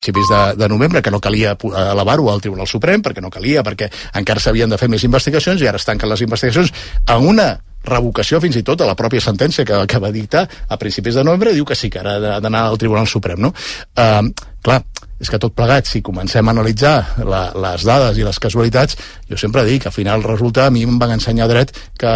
principis de novembre, que no calia elevar-ho al Tribunal Suprem, perquè no calia, perquè encara s'havien de fer més investigacions, i ara es tanquen les investigacions amb una revocació fins i tot a la pròpia sentència que va dictar a principis de novembre, diu que sí, que ara ha d'anar al Tribunal Suprem, no? Clar, és que tot plegat, si comencem a analitzar les dades i les casualitats, jo sempre dic que al final resulta, a mi em van ensenyar dret que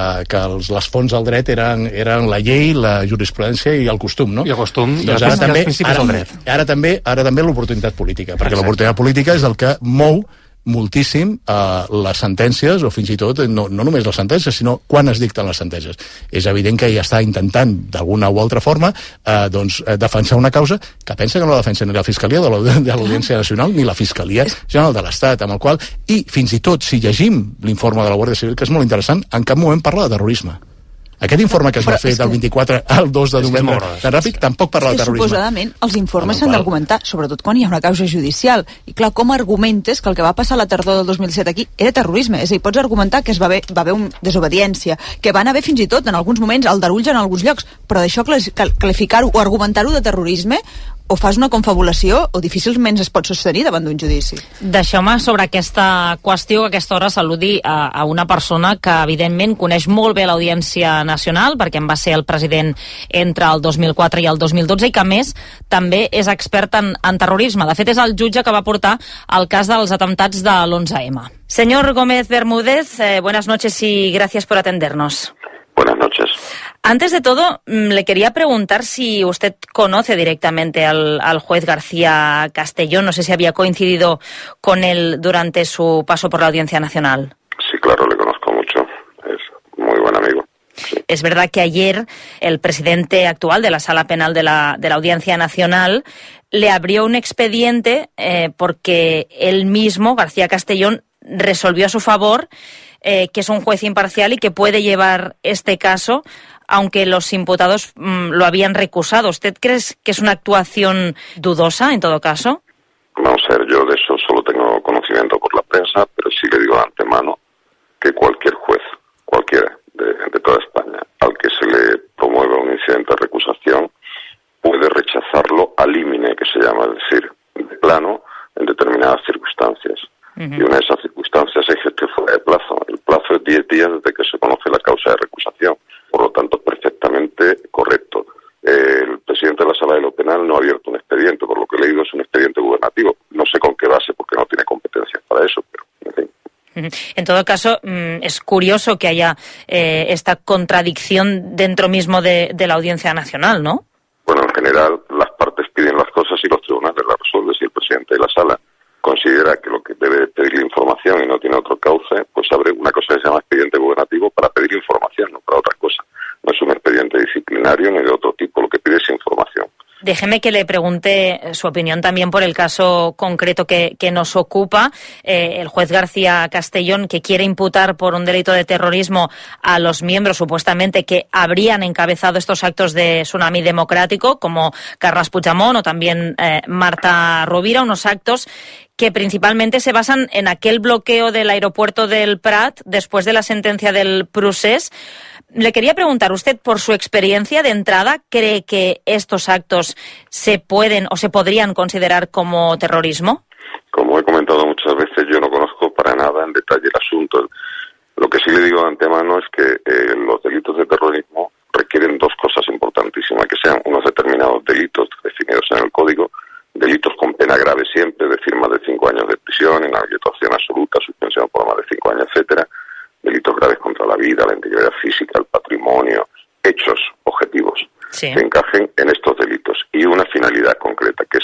les fonts del dret eren la llei, la jurisprudència i el costum, no? I el costum, doncs i els principis del dret. Ara també l'oportunitat política, perquè l'oportunitat política és el que mou moltíssim les sentències, o fins i tot no només les sentències, sinó quan es dicten les sentències. És evident que ja està intentant d'alguna o altra forma defensar una causa que pensa que no la defensa ni la Fiscalia de l'Audiència Nacional ni la Fiscalia General de l'Estat, amb el qual, i fins i tot si llegim l'informe de la Guàrdia Civil, que és molt interessant, en cap moment parla de terrorisme. Aquest informe que es va fer del 24 al 2 de novembre de Ràpid tampoc parla de terrorisme. Suposadament, els informes s'han d'argumentar, sobretot quan hi ha una causa judicial. I clar, com argumentes que el que va passar a la tardor del 2007 aquí era terrorisme? És a dir, pots argumentar que va haver una desobediència, que van haver fins i tot, en alguns moments, aldarulls en alguns llocs, però d'això qualificar-ho o argumentar-ho de terrorisme, o fas una confabulació o difícilment es pot sostenir davant d'un judici. Deixeu-me sobre aquesta qüestió que a aquesta hora saludi a una persona que evidentment coneix molt bé l'Audiència Nacional, perquè en va ser el president entre el 2004 i el 2012 i que a més també és expert en terrorisme. De fet és el jutge que va portar el cas dels atemptats de l'11M. Señor Gómez Bermúdez, buenas noches y gracias por atendernos. Buenas noches. Antes de todo, le quería preguntar si usted conoce directamente al juez García Castellón. No sé si había coincidido con él durante su paso por la Audiencia Nacional. Sí, claro, le conozco mucho. Es muy buen amigo. Sí. Es verdad que ayer el presidente actual de la Sala Penal de la Audiencia Nacional le abrió un expediente porque él mismo, García Castellón, resolvió a su favor que es un juez imparcial y que puede llevar este caso, aunque los imputados lo habían recusado. ¿Usted cree que es una actuación dudosa en todo caso? Vamos a ver, yo de eso solo tengo conocimiento por la prensa, pero sí le digo de antemano que cualquier juez, cualquiera de toda España, al que se le promueva un incidente de recusación, puede rechazarlo al límite, que se llama, es decir, de plano, en determinadas circunstancias. Y una de esas circunstancias es que esté fuera de plazo. El plazo es 10 días desde que se conoce la causa de recusación. Por lo tanto, perfectamente correcto. El presidente de la Sala de lo Penal no ha abierto un expediente, por lo que he leído es un expediente gubernativo. No sé con qué base, porque no tiene competencias para eso, pero en fin. En todo caso, es curioso que haya esta contradicción dentro mismo de la Audiencia Nacional, ¿no? Bueno, en general, las partes piden las cosas y los tribunales las resuelven. Si el presidente de la Sala considera que lo que debe pedir la información y no tiene otro cauce, pues abre una cosa que se llama expediente gubernativo para pedir información, no para otra cosa. No es un expediente disciplinario ni de otro tipo, lo que pide es información. Déjeme que le pregunte su opinión también por el caso concreto que nos ocupa. El juez García Castellón, que quiere imputar por un delito de terrorismo a los miembros supuestamente que habrían encabezado estos actos de Tsunami Democrático, como Carles Puigdemont o también Marta Rovira, unos actos que principalmente se basan en aquel bloqueo del aeropuerto del Prat después de la sentencia del Procés. Le quería preguntar, usted, por su experiencia de entrada, ¿cree que estos actos se pueden o se podrían considerar como terrorismo? Como he comentado muchas veces, yo no conozco para nada en detalle el asunto. Lo que sí le digo de antemano es que los delitos de terrorismo requieren dos cosas importantísimas, que sean unos determinados delitos definidos en el Código, delitos con pena grave siempre, es decir, más de 5 años de prisión, inhabilitación absoluta, suspensión por más de 5 años, etcétera, delitos graves contra la vida, la integridad física, el patrimonio, hechos objetivos que encajen en estos delitos y una finalidad concreta, que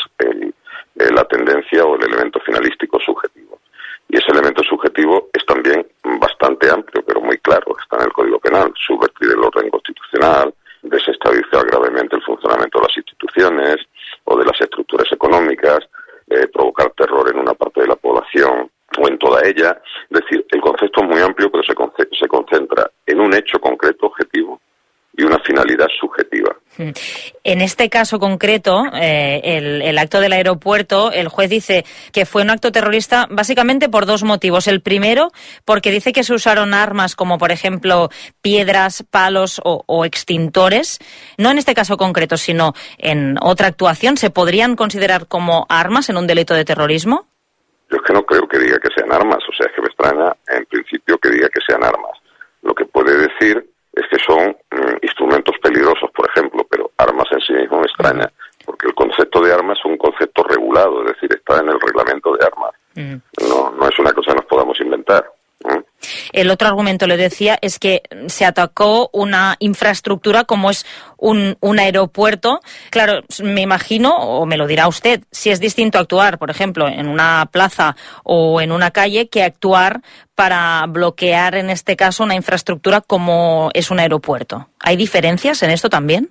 es la tendencia o el elemento finalístico subjetivo. Y ese elemento subjetivo es también bastante amplio, pero muy claro, está en el Código Penal: subvertir el orden constitucional, desestabilizar gravemente el funcionamiento de las instituciones o de las estructuras económicas, provocar terror en una parte de la población o en toda ella. Es decir, el concepto es muy amplio, pero se concentra en un hecho concreto, objetivo, y una finalidad subjetiva. En este caso concreto, el acto del aeropuerto, el juez dice que fue un acto terrorista básicamente por dos motivos. El primero, porque dice que se usaron armas como, por ejemplo, piedras, palos o extintores. No en este caso concreto, sino en otra actuación. ¿Se podrían considerar como armas en un delito de terrorismo? Yo es que no creo que diga que sean armas. O sea, es que me extraña en principio que diga que sean armas. Lo que puede decir es que son instrumentos peligrosos, por ejemplo, pero armas en sí mismo me extraña, porque el concepto de armas es un concepto regulado, es decir, está en el reglamento de armas. No es una cosa que nos podamos inventar. El otro argumento, le decía, es que se atacó una infraestructura como es un aeropuerto. Claro, me imagino, o me lo dirá usted, si es distinto actuar, por ejemplo, en una plaza o en una calle que actuar para bloquear, en este caso, una infraestructura como es un aeropuerto. ¿Hay diferencias en esto también?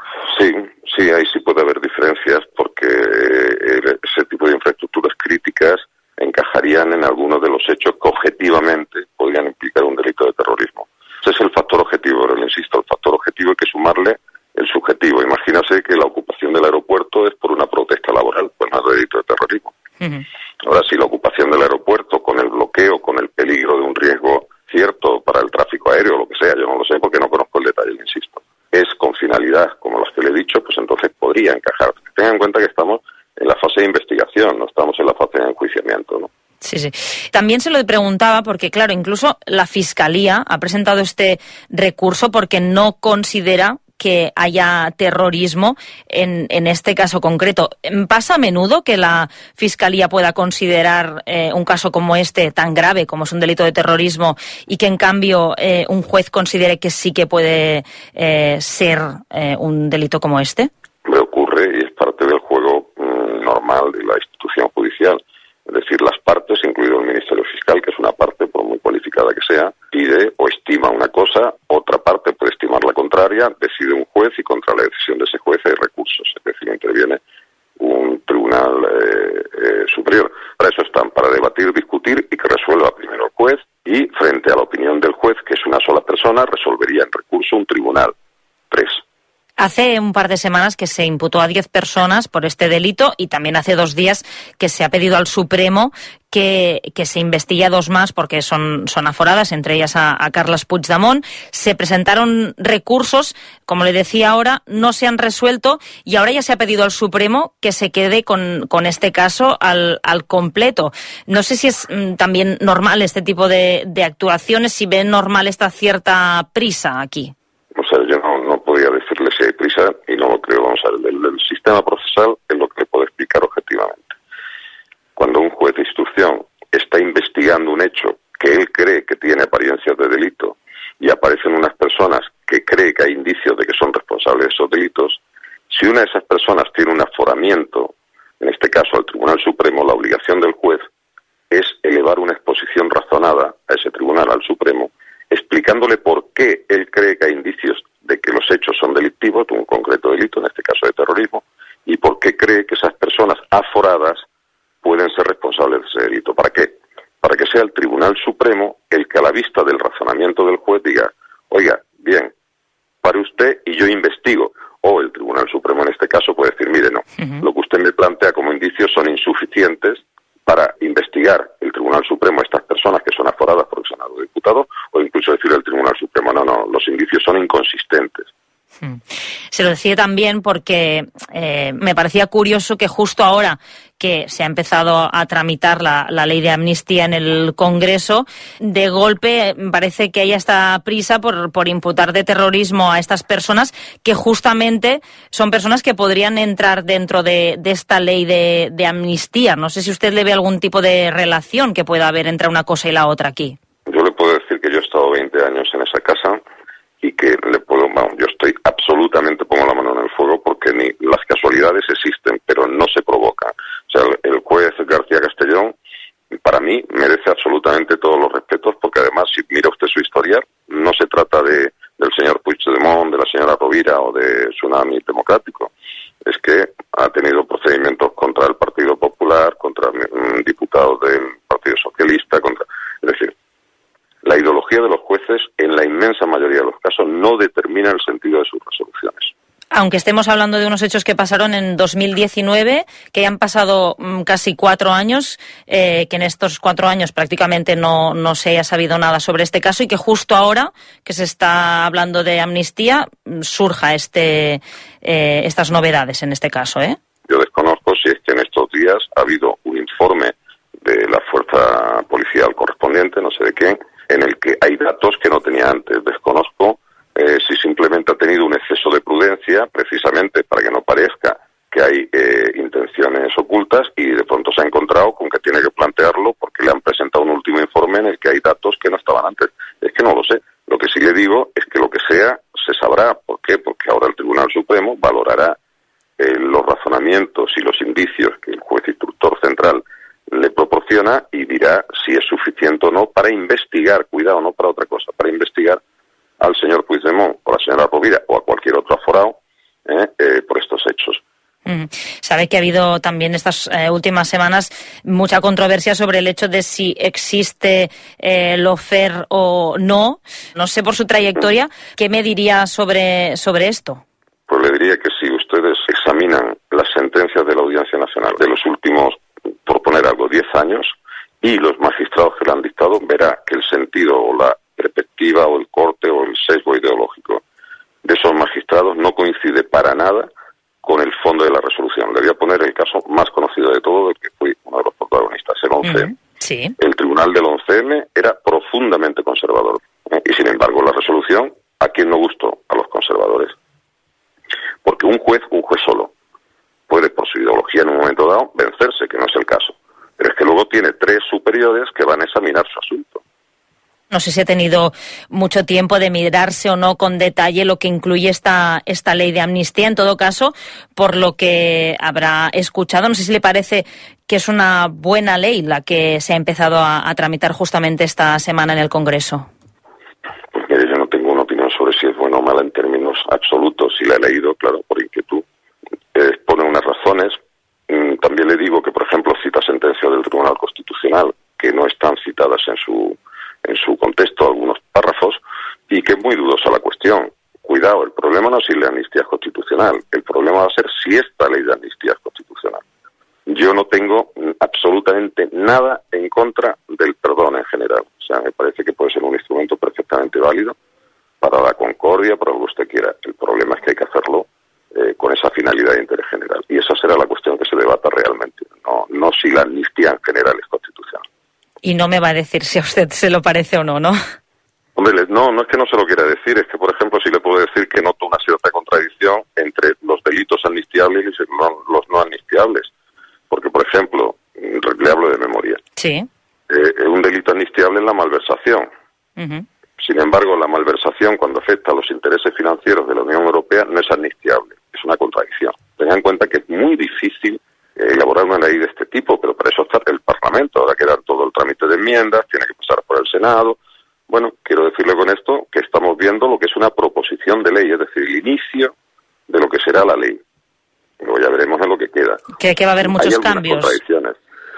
Sí, ahí sí puede haber diferencias porque ese tipo de infraestructuras críticas encajarían en algunos de los hechos que objetivamente podrían implicar un delito de terrorismo. Ese es el factor objetivo, pero le insisto, el factor objetivo hay que sumarle el subjetivo. Imagínase que la ocupación del aeropuerto es por una protesta laboral, pues no es delito de terrorismo. Ahora, si la ocupación del aeropuerto con el bloqueo, con el peligro de un riesgo cierto para el tráfico aéreo, o lo que sea, yo no lo sé porque no conozco el detalle, le insisto, es con finalidad como las que le he dicho, pues entonces podría encajar. Tengan en cuenta que estamos en la fase de investigación, no estamos en la fase de enjuiciamiento, ¿no? Sí. También se lo preguntaba porque, claro, incluso la Fiscalía ha presentado este recurso porque no considera que haya terrorismo en este caso concreto. ¿Pasa a menudo que la Fiscalía pueda considerar un caso como este tan grave como es un delito de terrorismo y que en cambio un juez considere que sí que puede ser un delito como este? Me ocurre y es parte del juego normal de la institución judicial. Es decir, las partes, incluido el Ministerio Fiscal, que es una parte, por muy cualificada que sea, pide o estima una cosa, otra parte puede estimar la contraria, decide un juez y contra la decisión de ese juez hay recursos. Es decir, interviene un tribunal superior. Para eso están, para debatir, discutir y que resuelva primero el juez y, frente a la opinión del juez, que es una sola persona, resolvería en recurso un tribunal. 3. Hace un par de semanas que se imputó a 10 personas por este delito y también hace 2 días que se ha pedido al Supremo que se investigue a 2 más porque son aforadas, entre ellas a Carles Puigdemont. Se presentaron recursos, como le decía ahora, no se han resuelto y ahora ya se ha pedido al Supremo que se quede con este caso al completo. No sé si es también normal este tipo de actuaciones, si ven normal esta cierta prisa aquí. O sea, yo no podría decirle si hay prisa y no lo creo. Vamos a ver, el sistema procesal es lo que le puedo explicar objetivamente. Cuando un juez de instrucción está investigando un hecho que él cree que tiene apariencias de delito y aparecen unas personas que cree que hay indicios de que son responsables de esos delitos, si una de esas personas tiene un aforamiento, en este caso al Tribunal Supremo, la obligación del juez es elevar una exposición razonada a ese tribunal, al Supremo, explicándole por qué él cree que hay indicios de que los hechos son delictivos, de un concreto delito, en este caso de terrorismo, y por qué cree que esas personas aforadas pueden ser responsables de ese delito. ¿Para qué? Para que sea el Tribunal Supremo el que a la vista del razonamiento del juez diga, oiga, bien, pare usted y yo investigo. O el Tribunal Supremo en este caso puede decir, mire, no, lo que usted me plantea como indicios son insuficientes para investigar el Tribunal Supremo a estas personas que son aforadas porque son eurodiputados, o incluso decir el Tribunal Supremo, no, los indicios son inconsistentes. Se lo decía también porque me parecía curioso que justo ahora que se ha empezado a tramitar la ley de amnistía en el Congreso, de golpe parece que hay esta prisa por imputar de terrorismo a estas personas que justamente son personas que podrían entrar dentro de esta ley de amnistía. No sé si usted le ve algún tipo de relación que pueda haber entre una cosa y la otra aquí. Yo le puedo decir que yo he estado 20 años en esa casa y que yo estoy absolutamente, pongo la mano en el fuego, porque ni las casualidades existen, pero no se provocan. O sea, el juez García Castellón, para mí, merece absolutamente todos los respetos, porque además, si mira usted su historial, no se trata del señor Puigdemont, de la señora Rovira o de Tsunami Democrático. Es que ha tenido procedimientos contra el Partido Popular, contra diputados del Partido Socialista, es decir, la ideología de los jueces, en la inmensa mayoría de los casos, no determina el sentido de sus resoluciones. Aunque estemos hablando de unos hechos que pasaron en 2019, que ya han pasado casi 4 años, que en estos 4 años prácticamente no se haya sabido nada sobre este caso y que justo ahora que se está hablando de amnistía surja estas novedades en este caso, ¿eh? Yo desconozco si es que en estos días ha habido un informe de la fuerza policial correspondiente, no sé de qué, en el que hay datos que no tenía antes. Desconozco si simplemente ha tenido un exceso de prudencia, precisamente para que no parezca que hay intenciones ocultas, y de pronto se ha encontrado con que tiene que plantearlo porque le han presentado un último informe en el que hay datos que no estaban antes. Es que no lo sé. Lo que sí le digo es que lo que sea se sabrá. ¿Por qué? Porque ahora el Tribunal Supremo valorará los razonamientos y los indicios que el juez instructor central le proporciona y dirá si es suficiente o no para investigar, cuidado, no para otra cosa, para investigar al señor Puigdemont o a la señora Rovira o a cualquier otro aforado por estos hechos. Sabe que ha habido también estas últimas semanas mucha controversia sobre el hecho de si existe lawfare o no. No sé, por su trayectoria, ¿qué me diría sobre esto? Pues le diría que si ustedes examinan las sentencias de la Audiencia Nacional de los últimos, por poner algo, 10 años, y los magistrados que la han dictado, verá que el sentido o la perspectiva o el corte o el sesgo ideológico de esos magistrados no coincide para nada con el fondo de la resolución. Le voy a poner el caso más conocido de todo, del que fui uno de los protagonistas, el 11M. Sí. El tribunal del 11M era profundamente conservador. Y sin embargo, la resolución, ¿a quién no gustó? A los conservadores. Porque un juez solo, puede por su ideología en un momento dado vencerse, que no es el caso. Pero es que luego tiene 3 superiores que van a examinar su asunto. No sé si ha tenido mucho tiempo de mirarse o no con detalle lo que incluye esta ley de amnistía. En todo caso, por lo que habrá escuchado, no sé si le parece que es una buena ley la que se ha empezado a tramitar justamente esta semana en el Congreso. Pues mire, yo no tengo una opinión sobre si es buena o mala en términos absolutos. Si la he leído, claro, por inquietud. Pone unas razones. También le digo que, por ejemplo, cita sentencias del Tribunal Constitucional que no están citadas en su contexto, algunos párrafos, y que es muy dudosa la cuestión. Cuidado, el problema no es si la amnistía es constitucional, el problema va a ser si esta ley de amnistía es constitucional. Yo no tengo absolutamente nada en contra del perdón en general. O sea, me parece que puede ser un instrumento perfectamente válido para la concordia, para lo que usted quiera. El problema es que hay que hacerlo con esa finalidad de interés general. Y esa será la cuestión que se debata realmente, no si la amnistía en general es constitucional. Y no me va a decir si a usted se lo parece o no, ¿no? Hombre, no es que no se lo quiera decir, es que, por ejemplo, sí le puedo decir que noto una cierta contradicción entre los delitos amnistiables y los no amnistiables. Porque, por ejemplo, le hablo de memoria. Sí. Un delito amnistiable es la malversación. Uh-huh. Sin embargo, la malversación, cuando afecta a los intereses financieros de la Unión Europea, no es amnistiable. Es una contradicción. Tengan en cuenta que es muy difícil elaborar una ley de este tipo, pero para eso está el Parlamento. Ahora queda todo el trámite de enmiendas, tiene que pasar por el Senado. Bueno, quiero decirle con esto que estamos viendo lo que es una proposición de ley, es decir, el inicio de lo que será la ley. Luego ya veremos en lo que queda. Que va a haber muchos cambios. Contradicciones.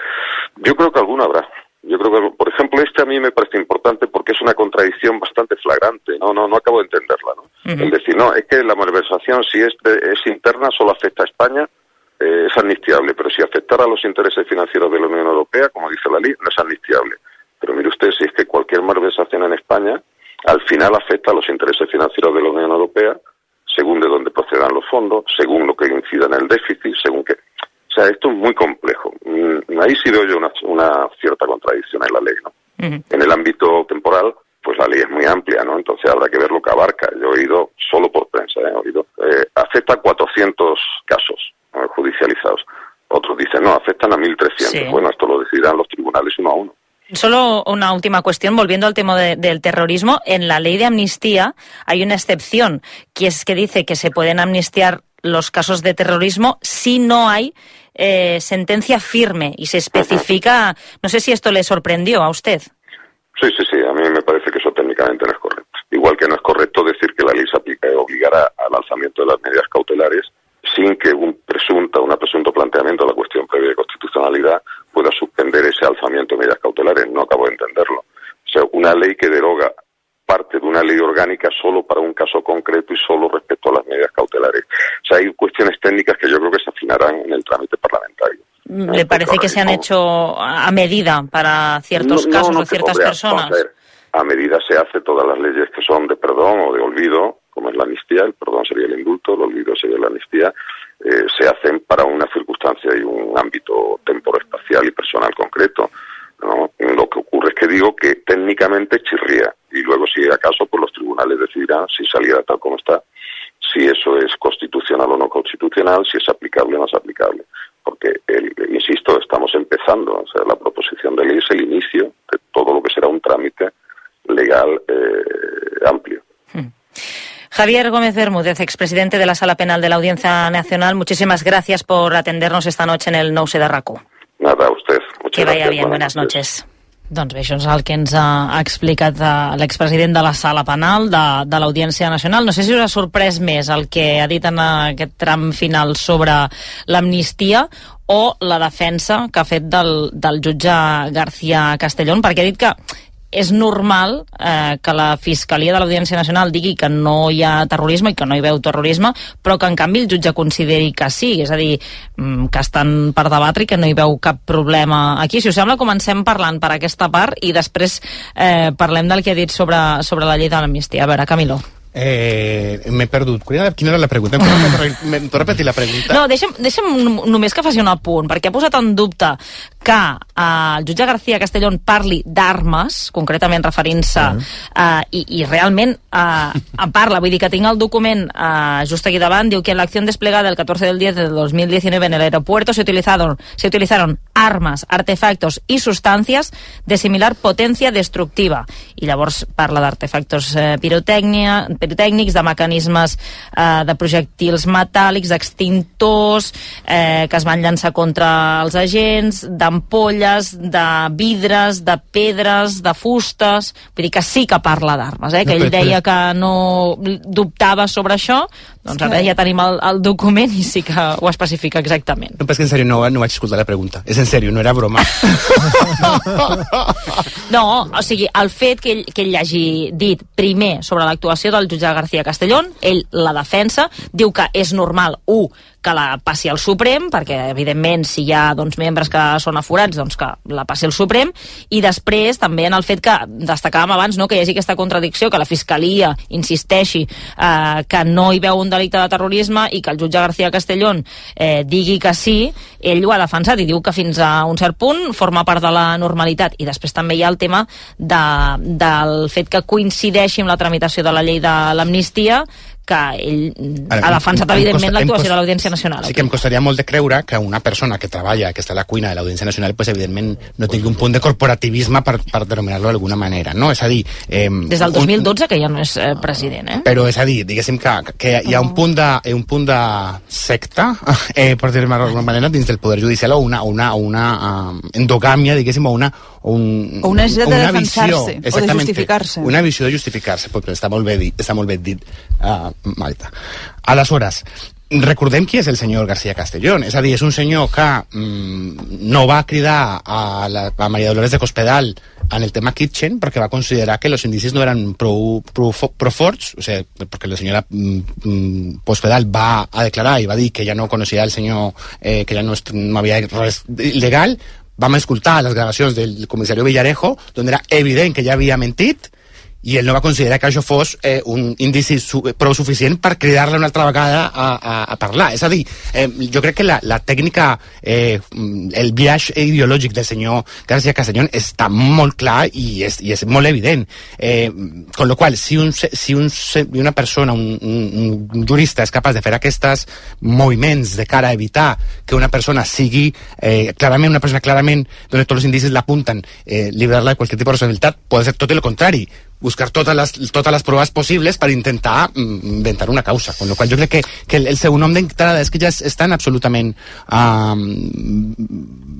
Yo creo que alguna habrá. Yo creo que, por ejemplo, a mí me parece importante porque es una contradicción bastante flagrante. No acabo de entenderla, ¿no? Uh-huh. El decir, no, es que la malversación, si es interna, solo afecta a España, es amnistiable, pero si afectara a los intereses financieros de la Unión Europea, como dice la ley, no es amnistiable. Pero mire usted, si es que cualquier malversación en España, al final afecta a los intereses financieros de la Unión Europea, según de dónde procedan los fondos, según lo que incida en el déficit, según que... O sea, esto es muy complejo. Ahí sí veo yo una cierta contradicción en la ley, ¿no? Uh-huh. En el ámbito temporal, pues la ley es muy amplia, ¿no? Entonces habrá que ver lo que abarca. Yo he oído, solo por prensa, afecta a 400 casos judicializados. Otros dicen, no, afectan a 1.300. Sí. Bueno, esto lo decidirán los tribunales uno a uno. Solo una última cuestión, volviendo al tema del terrorismo. En la ley de amnistía hay una excepción, que es que dice que se pueden amnistiar los casos de terrorismo si no hay sentencia firme, y se especifica, no sé si esto le sorprendió a usted. Sí, a mí me parece que eso técnicamente no es correcto. Igual que no es correcto decir que la ley se aplica y obligará al alzamiento de las medidas cautelares sin que un presunto planteamiento de la cuestión previa de constitucionalidad pueda suspender ese alzamiento de medidas cautelares. No acabo de entenderlo. O sea, una ley que deroga parte de una ley orgánica solo para un caso concreto y solo respecto a las medidas cautelares. ¿Le parece que se han hecho a medida para ciertos casos o ciertas personas? A medida se hace todas las leyes que son de perdón o de olvido, como es la amnistía, el perdón sería el indulto, el olvido sería la amnistía, se hacen para una circunstancia y un ámbito temporal-espacial y personal concreto, ¿no? Lo que ocurre es que digo que técnicamente chirría, y luego si acaso pues los tribunales decidirán si saliera tal como está, si eso es constitucional o no constitucional, si es aplicable o no es aplicable. Porque, insisto, estamos empezando, o sea, la proposición de ley es el inicio de todo lo que será un trámite legal amplio. Javier Gómez Bermúdez, expresidente de la Sala Penal de la Audiencia Nacional, muchísimas gracias por atendernos esta noche en el 9 de RAC1. Nada, a usted. Que vaya bien, buenas noches. Doncs bé, això és el que ens ha explicat l'expresident de la Sala Penal de l'Audiència Nacional. No sé si us ha sorprès més el que ha dit en aquest tram final sobre l'amnistia o la defensa que ha fet del jutge García Castellón, perquè ha dit que és normal que la Fiscalia de l'Audiència Nacional digui que no hi ha terrorisme i que no hi veu terrorisme, però que en canvi el jutge consideri que sí, és a dir, que estan per debatre i que no hi veu cap problema aquí. Si us sembla, comencem parlant per aquesta part i després parlem del que ha dit sobre la llei de l'amnistia. A veure, Camilo. M'he perdut. Quina era la pregunta? Em pot repetir la pregunta? No, deixa'm només que faci un apunt, perquè ha posat en dubte que el jutge García Castellón parli d'armes, concretament referint-se, i realment parla, vull dir que tinc el document just aquí davant, diu que en la acción desplegada el 14 del 10 del 2019 en el aeropuerto se utilizaron armas, artefactos y sustancias de similar potencia destructiva. I llavors parla d'artefactos pirotècnics, de mecanismes de projectils metàl·lics, d'extintors que es van llançar contra els agents, d'ampolles, de vidres, de pedres, de fustes. Vull dir que sí que parla d'armes, que ell deia que no dubtava sobre això, doncs ara ja tenim el document i sí que ho especifica exactament. No, però és que en sèrio no vaig escoltar la pregunta. És en sèrio, no era broma. No, o sigui, el fet que ell hagi dit primer sobre l'actuació del jutge García Castellón, ell la defensa, diu que és normal, que la passi al Suprem, perquè evidentment si hi ha membres que són aforats, doncs que la passi al Suprem, i després també en el fet que destacàvem abans, que hi hagi aquesta contradicció, que la Fiscalia insisteixi que no hi veu un delicte de terrorisme i que el jutge García Castellón digui que sí, ell ho ha defensat i diu que fins a un cert punt forma part de la normalitat. I després també hi ha el tema del fet que coincideixi amb la tramitació de la llei de l'amnistia, que ell ha defensat evidentment l'actuació de l'Audiència Nacional. Sí que em costaria molt de creure que una persona que treballa, que està a la cuina de l'Audiència Nacional, pues evidentment no tingui un punt de corporativisme per denominar-lo d'alguna manera, no? És a dir... Des del 2012 que ja no és president, Però és a dir, diguéssim que hi ha un punt de secta, per dir-ho d'alguna manera, dins del Poder Judicial, o una endogàmia, diguéssim, o una necessitat de defensar-se o de justificar-se. Una visió de justificar-se, perquè està molt bé dit. Marta. Aleshores, recordem qui és el senyor García Castellón. És a dir, és un senyor que no va cridar a Maria Dolores de Cospedal en el tema Kitchen perquè va considerar que els indicis no eren prou forts, o sigui, perquè la senyora Cospedal va a declarar i va dir que ja no coneixia el senyor, que ja no havia res il·legal. Vam escoltar les gravacions del comissari Villarejo, on era evident que ja havia mentit, i ell no va considerar que això fos un indici prou suficient per cridar-la una altra vegada a parlar. És a dir, jo crec que la tècnica, el viatge ideològic del senyor García Castellón està molt clar i és molt evident. Con lo qual, si una persona, un jurista, és capaç de fer aquests moviments de cara a evitar que una persona sigui clarament, donde tots els indicis l'apunten, liberar-la de qualsevol tipus de responsabilitat, pot ser tot el contrari, buscar totes les proves possibles per intentar inventar una causa, con lo qual jo crec que el seu nom d'entrada és que ja estan absolutament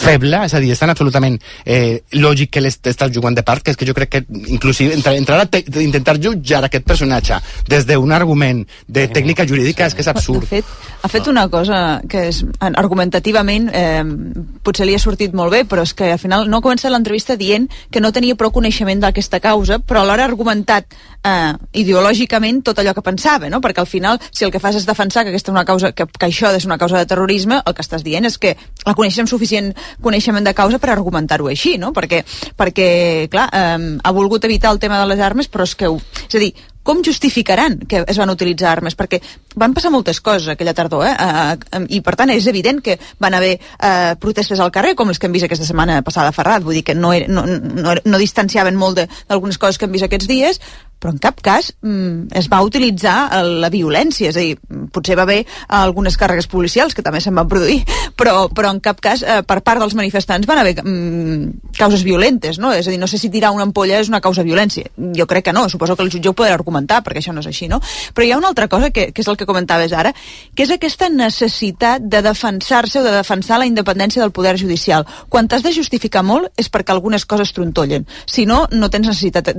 feble, és a dir, és tan absolutament lògic que l'estàs jugant de part, que és que jo crec que inclusive entrar a intentar jutjar aquest personatge des d'un argument de tècnica jurídica és que és absurd. De fet, ha fet una cosa que és argumentativament potser li ha sortit molt bé, però és que al final no comença l'entrevista dient que no tenia prou coneixement d'aquesta causa, però alhora ha argumentat ideològicament tot allò que pensava, no? Perquè al final, si el que fas és defensar que aquesta és una causa, que això és una causa de terrorisme, el que estàs dient és que la coneixem suficient coneixement de causa per argumentar-ho així, no? Perquè clar, ha volgut evitar el tema de les armes, però és que... És a dir, com justificaran que es van utilitzar armes? Perquè van passar moltes coses aquella tardor, i per tant és evident que van haver protestes al carrer, com les que hem vist aquesta setmana passada a Ferrat, vull dir que no distanciaven molt d'algunes coses que hem vist aquests dies, però en cap cas es va utilitzar la violència, és a dir, potser va haver algunes càrregues policials que també se'n van produir, però en cap cas per part dels manifestants van haver causes violentes, no? És a dir, no sé si tirar una ampolla és una causa de violència, jo crec que no, suposo que el jutge ho podrà argumentar, perquè això no és així, no? Però hi ha una altra cosa que és el que comentaves ara, que és aquesta necessitat de defensar-se o de defensar la independència del poder judicial. Quan t'has de justificar molt és perquè algunes coses trontollen, si no, no tens necessitat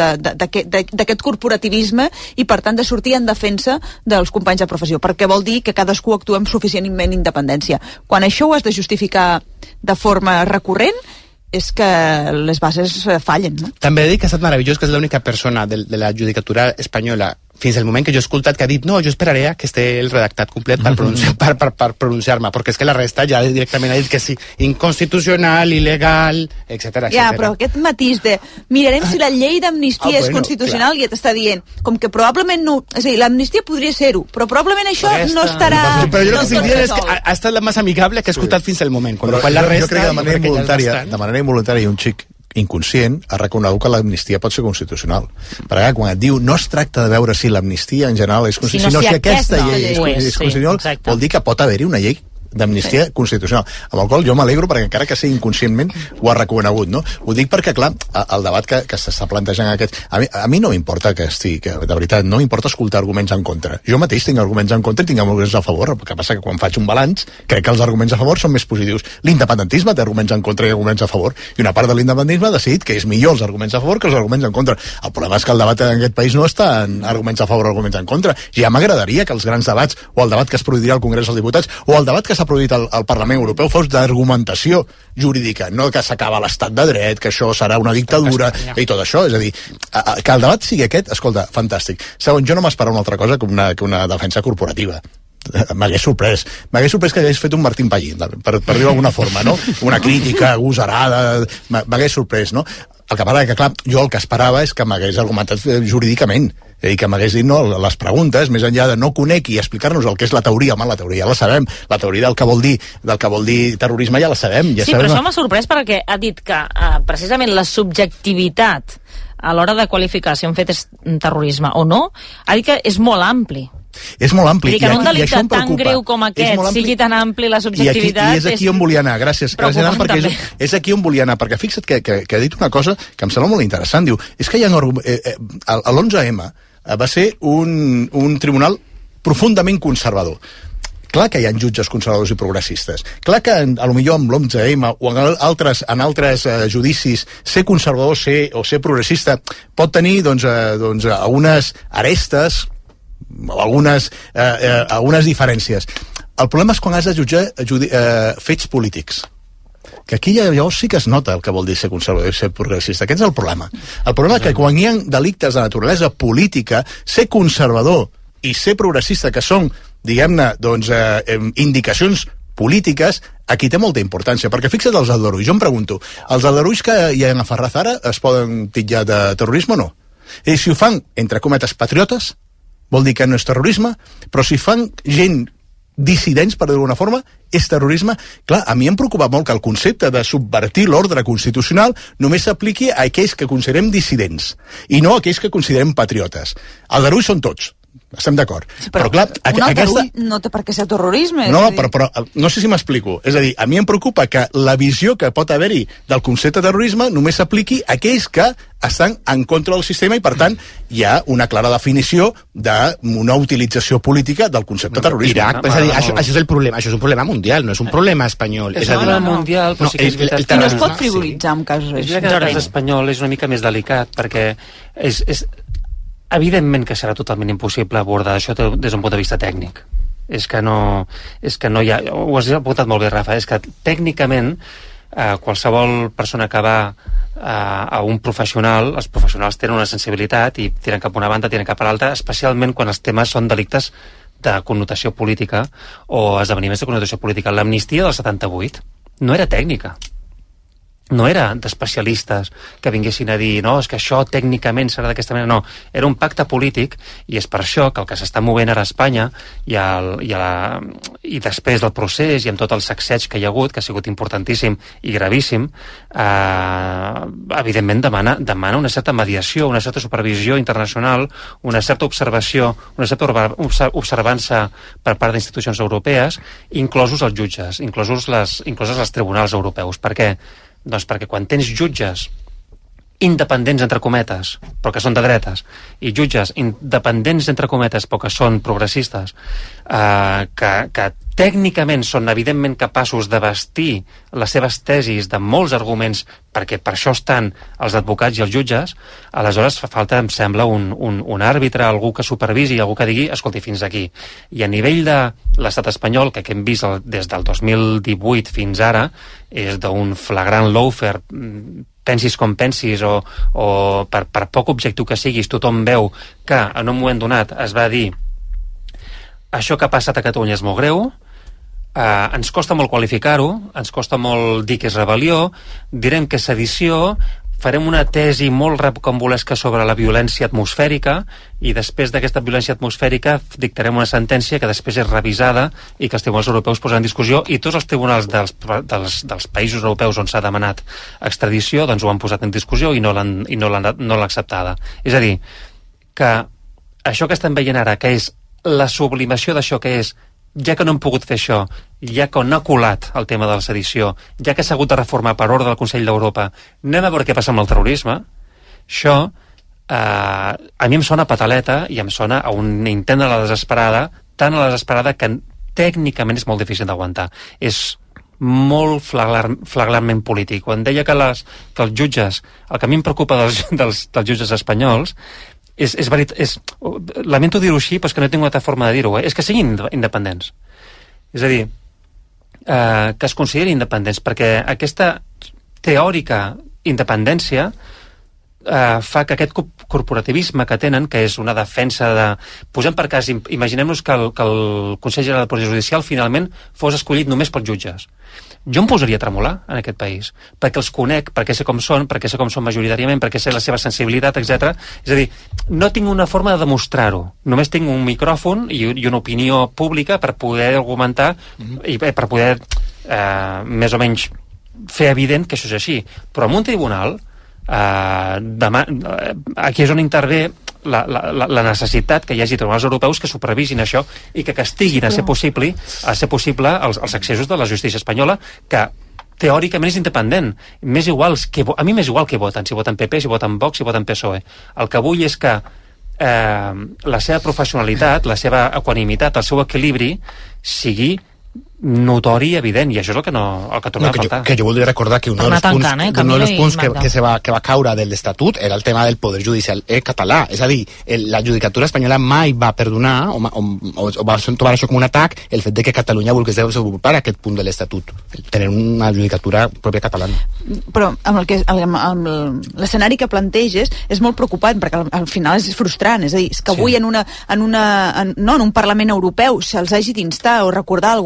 d'aquest corporativisme i per tant de sortir en defensa dels companys de professió, perquè vol dir que cadascú actua amb suficientment independència. Quan això ho has de justificar de forma recurrent és que les bases fallen, no? També he dit que ha estat meravellós que és l'única persona de la judicatura espanyola fins al moment que jo he escoltat que ha dit no, jo esperaré a que esté el redactat complet per pronunciar-me, perquè és que la resta ja directament ha dit que sí, inconstitucional, il·legal, etc. Ja, però aquest matís de mirarem si la llei d'amnistia és constitucional, ja t'està dient, com que probablement no, és a dir, l'amnistia podria ser-ho, però probablement això no estarà... Però jo el que estic dient és que ha estat la més amigable que he escoltat fins al moment, quan la resta... Jo crec que de manera involuntària un xic inconscient ha reconegut que l'amnistia pot ser constitucional. Perquè quan et diu no es tracta de veure si l'amnistia en general és constitucional, sinó si aquesta llei és constitucional, vol dir que pot haver-hi una llei d'amnistia constitucional, amb el qual jo m'alegro perquè encara que sigui inconscientment ho ha reconegut, no? Ho dic perquè, clar, el debat que s'està plantejant aquest... A mi no m'importa que de veritat, no m'importa escoltar arguments en contra. Jo mateix tinc arguments en contra i tinc arguments a favor, el que passa que quan faig un balanç crec que els arguments a favor són més positius. L'independentisme té arguments en contra i arguments a favor, i una part de l'independentisme ha decidit que és millor els arguments a favor que els arguments en contra. El problema és que el debat en aquest país no està en arguments a favor o arguments en contra. Ja m'agradaria que els grans debats, o el debat que es produirà al Congrés dels Diputats, o el debat que s'ha produït al Parlament Europeu fos d'argumentació jurídica, no que s'acaba l'estat de dret, que això serà una dictadura i tot això, és a dir, que el debat sigui aquest, escolta, fantàstic. Segon, jo no m'esperava una altra cosa que una defensa corporativa. M'hagués sorprès que hagués fet un Martín Pallín, per dir-ho d'alguna forma, no? Una crítica agosarada, m'hagués sorprès, no? El que passa que, clar, jo el que esperava és que m'hagués argumentat jurídicament, és a dir, que m'hagués dit, no, les preguntes, més enllà de no conec i explicar-nos el que és la teoria, home, la teoria ja la sabem, la teoria del que vol dir terrorisme ja la sabem. Ja sí, sabem, però això m'ha sorprès perquè ha dit que precisament la subjectivitat a l'hora de qualificar si un fet és terrorisme o no, ha dit que és molt ampli. És molt ampli. Que un delicte tan greu com aquest sigui tan ampli la subjectivitat... I és aquí on volia anar, gràcies Anna, perquè és aquí on volia anar, perquè fixa't que ha dit una cosa que em sembla molt interessant, diu, és que hi ha l'11M va ser un tribunal profundament conservador. Clar que hi ha jutges conservadors i progressistes. Clar que, potser amb l'11M o en altres judicis, ser conservador o ser progressista pot tenir algunes arestes, algunes diferències. El problema és quan has de jutjar fets polítics, que aquí llavors sí que es nota el que vol dir ser conservador i ser progressista. Aquest és el problema. El problema és que quan hi ha delictes de naturalesa política, ser conservador i ser progressista, que són, diguem-ne, indicacions polítiques, aquí té molta importància, perquè fixa't els aldarulls. Jo em pregunto, els aldarulls que hi ha a Ferraz ara es poden titllar de terrorisme o no? I si ho fan, entre cometes, patriotes, vol dir que no és terrorisme, però si fan gent dissidents, per dir-ho d'alguna forma, és terrorisme. Clar, a mi em preocupa molt que el concepte de subvertir l'ordre constitucional només s'apliqui a aquells que considerem dissidents i no a aquells que considerem patriotes. Aldarulls són tots. estem d'acord. Sí, però clar, un aldarull no té per què ser terrorisme. No, però no sé si m'explico. És a dir, a mi em preocupa que la visió que pot haver-hi del concepte de terrorisme només s'apliqui a aquells que estan en contra del sistema i, per tant, hi ha una clara definició d'una utilització política del concepte de terrorisme. Irak, és a dir, això és el problema, això és un problema mundial, no és un problema espanyol. És un problema mundial, però sí que és veritat que no es pot frivolitzar amb casos així. És veritat que el cas espanyol és una mica més delicat, perquè és evidentment que serà totalment impossible abordar això des d'un punt de vista tècnic. És que no hi ha... Ho has apuntat molt bé, Rafa, és que tècnicament qualsevol persona que va a un professional, els professionals tenen una sensibilitat i tiren cap a una banda, tiren cap a l'altra, especialment quan els temes són delictes de connotació política o esdeveniments de connotació política. L'amnistia del 78 no era tècnica, no era d'especialistes que vinguessin a dir no, és que això tècnicament serà d'aquesta manera, no, era un pacte polític i és per això que el que s'està movent ara a Espanya i després del procés i amb tot el sacseig que hi ha hagut, que ha sigut importantíssim i gravíssim, evidentment demana una certa mediació, una certa supervisió internacional, una certa observació, una certa observança per part d'institucions europees, inclosos els jutges, inclosos els tribunals europeus. Per què? Doncs perquè quan tens jutges independents, entre cometes, però que són de dretes, i jutges independents, entre cometes, però que són progressistes, que tècnicament són evidentment capaços de vestir les seves tesis de molts arguments, perquè per això estan els advocats i els jutges, aleshores fa falta, em sembla, un àrbitre, algú que supervisi, algú que digui, escolti, fins aquí. I a nivell de l'estat espanyol, que hem vist des del 2018 fins ara, és d'un flagrant lawfare, pensis com pensis o per poc objectiu que siguis, tothom veu que en un moment donat es va dir això que ha passat a Catalunya és molt greu, ens costa molt qualificar-ho, ens costa molt dir que és rebel·lió, direm que és sedició, farem una tesi molt rocambolesca sobre la violència atmosfèrica i després d'aquesta violència atmosfèrica dictarem una sentència que després és revisada i que els tribunals europeus posaran en discussió i tots els tribunals dels països europeus on s'ha demanat extradició doncs ho han posat en discussió i no l'han acceptada. És a dir, que això que estem veient ara, que és la sublimació d'això que és, ja que no hem pogut fer això, ja que no ha colat el tema de la sedició, ja que s'ha hagut de reformar per ordre del Consell d'Europa, anem a veure què passa amb el terrorisme, això a mi em sona pataleta i em sona a un intent a la desesperada, tan a la desesperada que tècnicament és molt difícil d'aguantar. És molt flagrantment polític. Quan deia que els jutges, el que a mi em preocupa dels jutges espanyols és lamento dir-ho així, però és que no tinc una altra forma de dir-ho, és que siguin independents. És a dir, que es considerin independents, perquè aquesta teòrica independència fa que aquest corporativisme que tenen, que és una defensa de... Posem per cas, imaginem-nos que el Consell General del Poder Judicial finalment fos escollit només pels jutges. Jo em posaria a tremolar en aquest país, perquè els conec, perquè sé com són majoritàriament, perquè sé la seva sensibilitat, etc. És a dir, no tinc una forma de demostrar-ho. Només tinc un micròfon i una opinió pública per poder argumentar i per poder més o menys fer evident que això és així. Però en un tribunal aquí és on intervé la necessitat que hi hagi tribunals europeus que supervisin això i que castiguin a ser possible els accessos de la justícia espanyola, que teòricament és independent. A mi m'és igual que voten, si voten PP, si voten Vox, si voten PSOE. El que vull és que la seva professionalitat, la seva equanimitat, el seu equilibri sigui notori i evident, i això és el que torna a faltar. Que jo voldria recordar que un dels punts que va caure de l'Estatut era el tema del poder judicial català, és a dir, la judicatura espanyola mai va perdonar o va tomar això com un atac el fet de que Catalunya volgués desenvolupar aquest punt de l'Estatut, tenir una judicatura pròpia catalana. Però amb l'escenari que planteges és molt preocupant, perquè al final és frustrant, és a dir, és que avui en un Parlament Europeu se'ls hagi d'instar o recordar al govern espanyol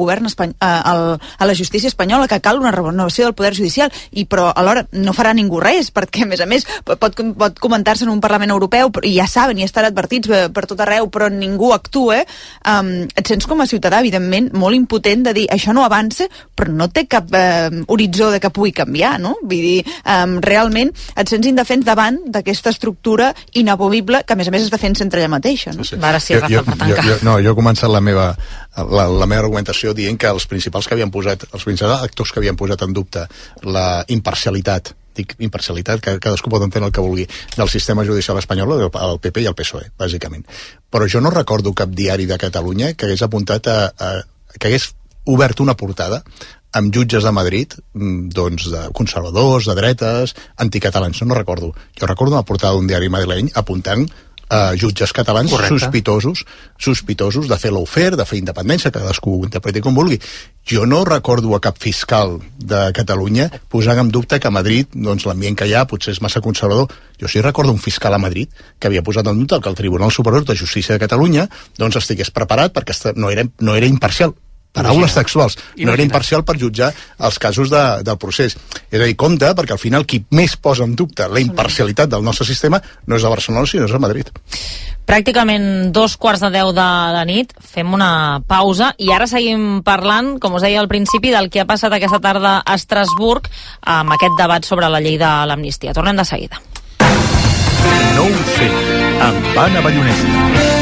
a la justícia espanyola, que cal una renovació del poder judicial, però alhora no farà ningú res, perquè a més pot comentar-se en un Parlament Europeu i ja saben i estan advertits per tot arreu, però ningú actua. Et sents com a ciutadà, evidentment, molt impotent de dir això no avança, però no té cap horitzó de que pugui canviar, no? Vull dir, realment et sents indefens davant d'aquesta estructura inamovible que a més es defensa entre ella mateixa, no? Sí. Ara sí, Rafa, per tancar. Jo he començat la meva argumentació dient que els principals actors que havien posat en dubte la imparcialitat, dic imparcialitat, que cadascú pot entendre el que vulgui, del sistema judicial espanyol, el PP i el PSOE, bàsicament. Però jo no recordo cap diari de Catalunya que hagués apuntat que hagués obert una portada amb jutges de Madrid, doncs, de conservadors, de dretes, anticatalans, no recordo. Jo recordo una portada d'un diari madrileny apuntant jutges catalans sospitosos de fer lawfare, de fer independència, que cadascú ho interpreti com vulgui. Jo no recordo a cap fiscal de Catalunya posant en dubte que a Madrid, doncs, l'ambient que hi ha potser és massa conservador. Jo sí recordo un fiscal a Madrid que havia posat en dubte que el Tribunal Superior de Justícia de Catalunya doncs estigués preparat perquè no era imparcial. Paraules textuals. No era imparcial per jutjar els casos del procés. És a dir, compte, perquè al final qui més posa en dubte la imparcialitat del nostre sistema no és a Barcelona, sinó és a Madrid. Pràcticament 9:45 de la nit, fem una pausa i ara seguim parlant, com us deia al principi, del que ha passat aquesta tarda a Estrasburg amb aquest debat sobre la llei de l'amnistia. Tornem de seguida. No ho sé, amb Anna Ballonesta.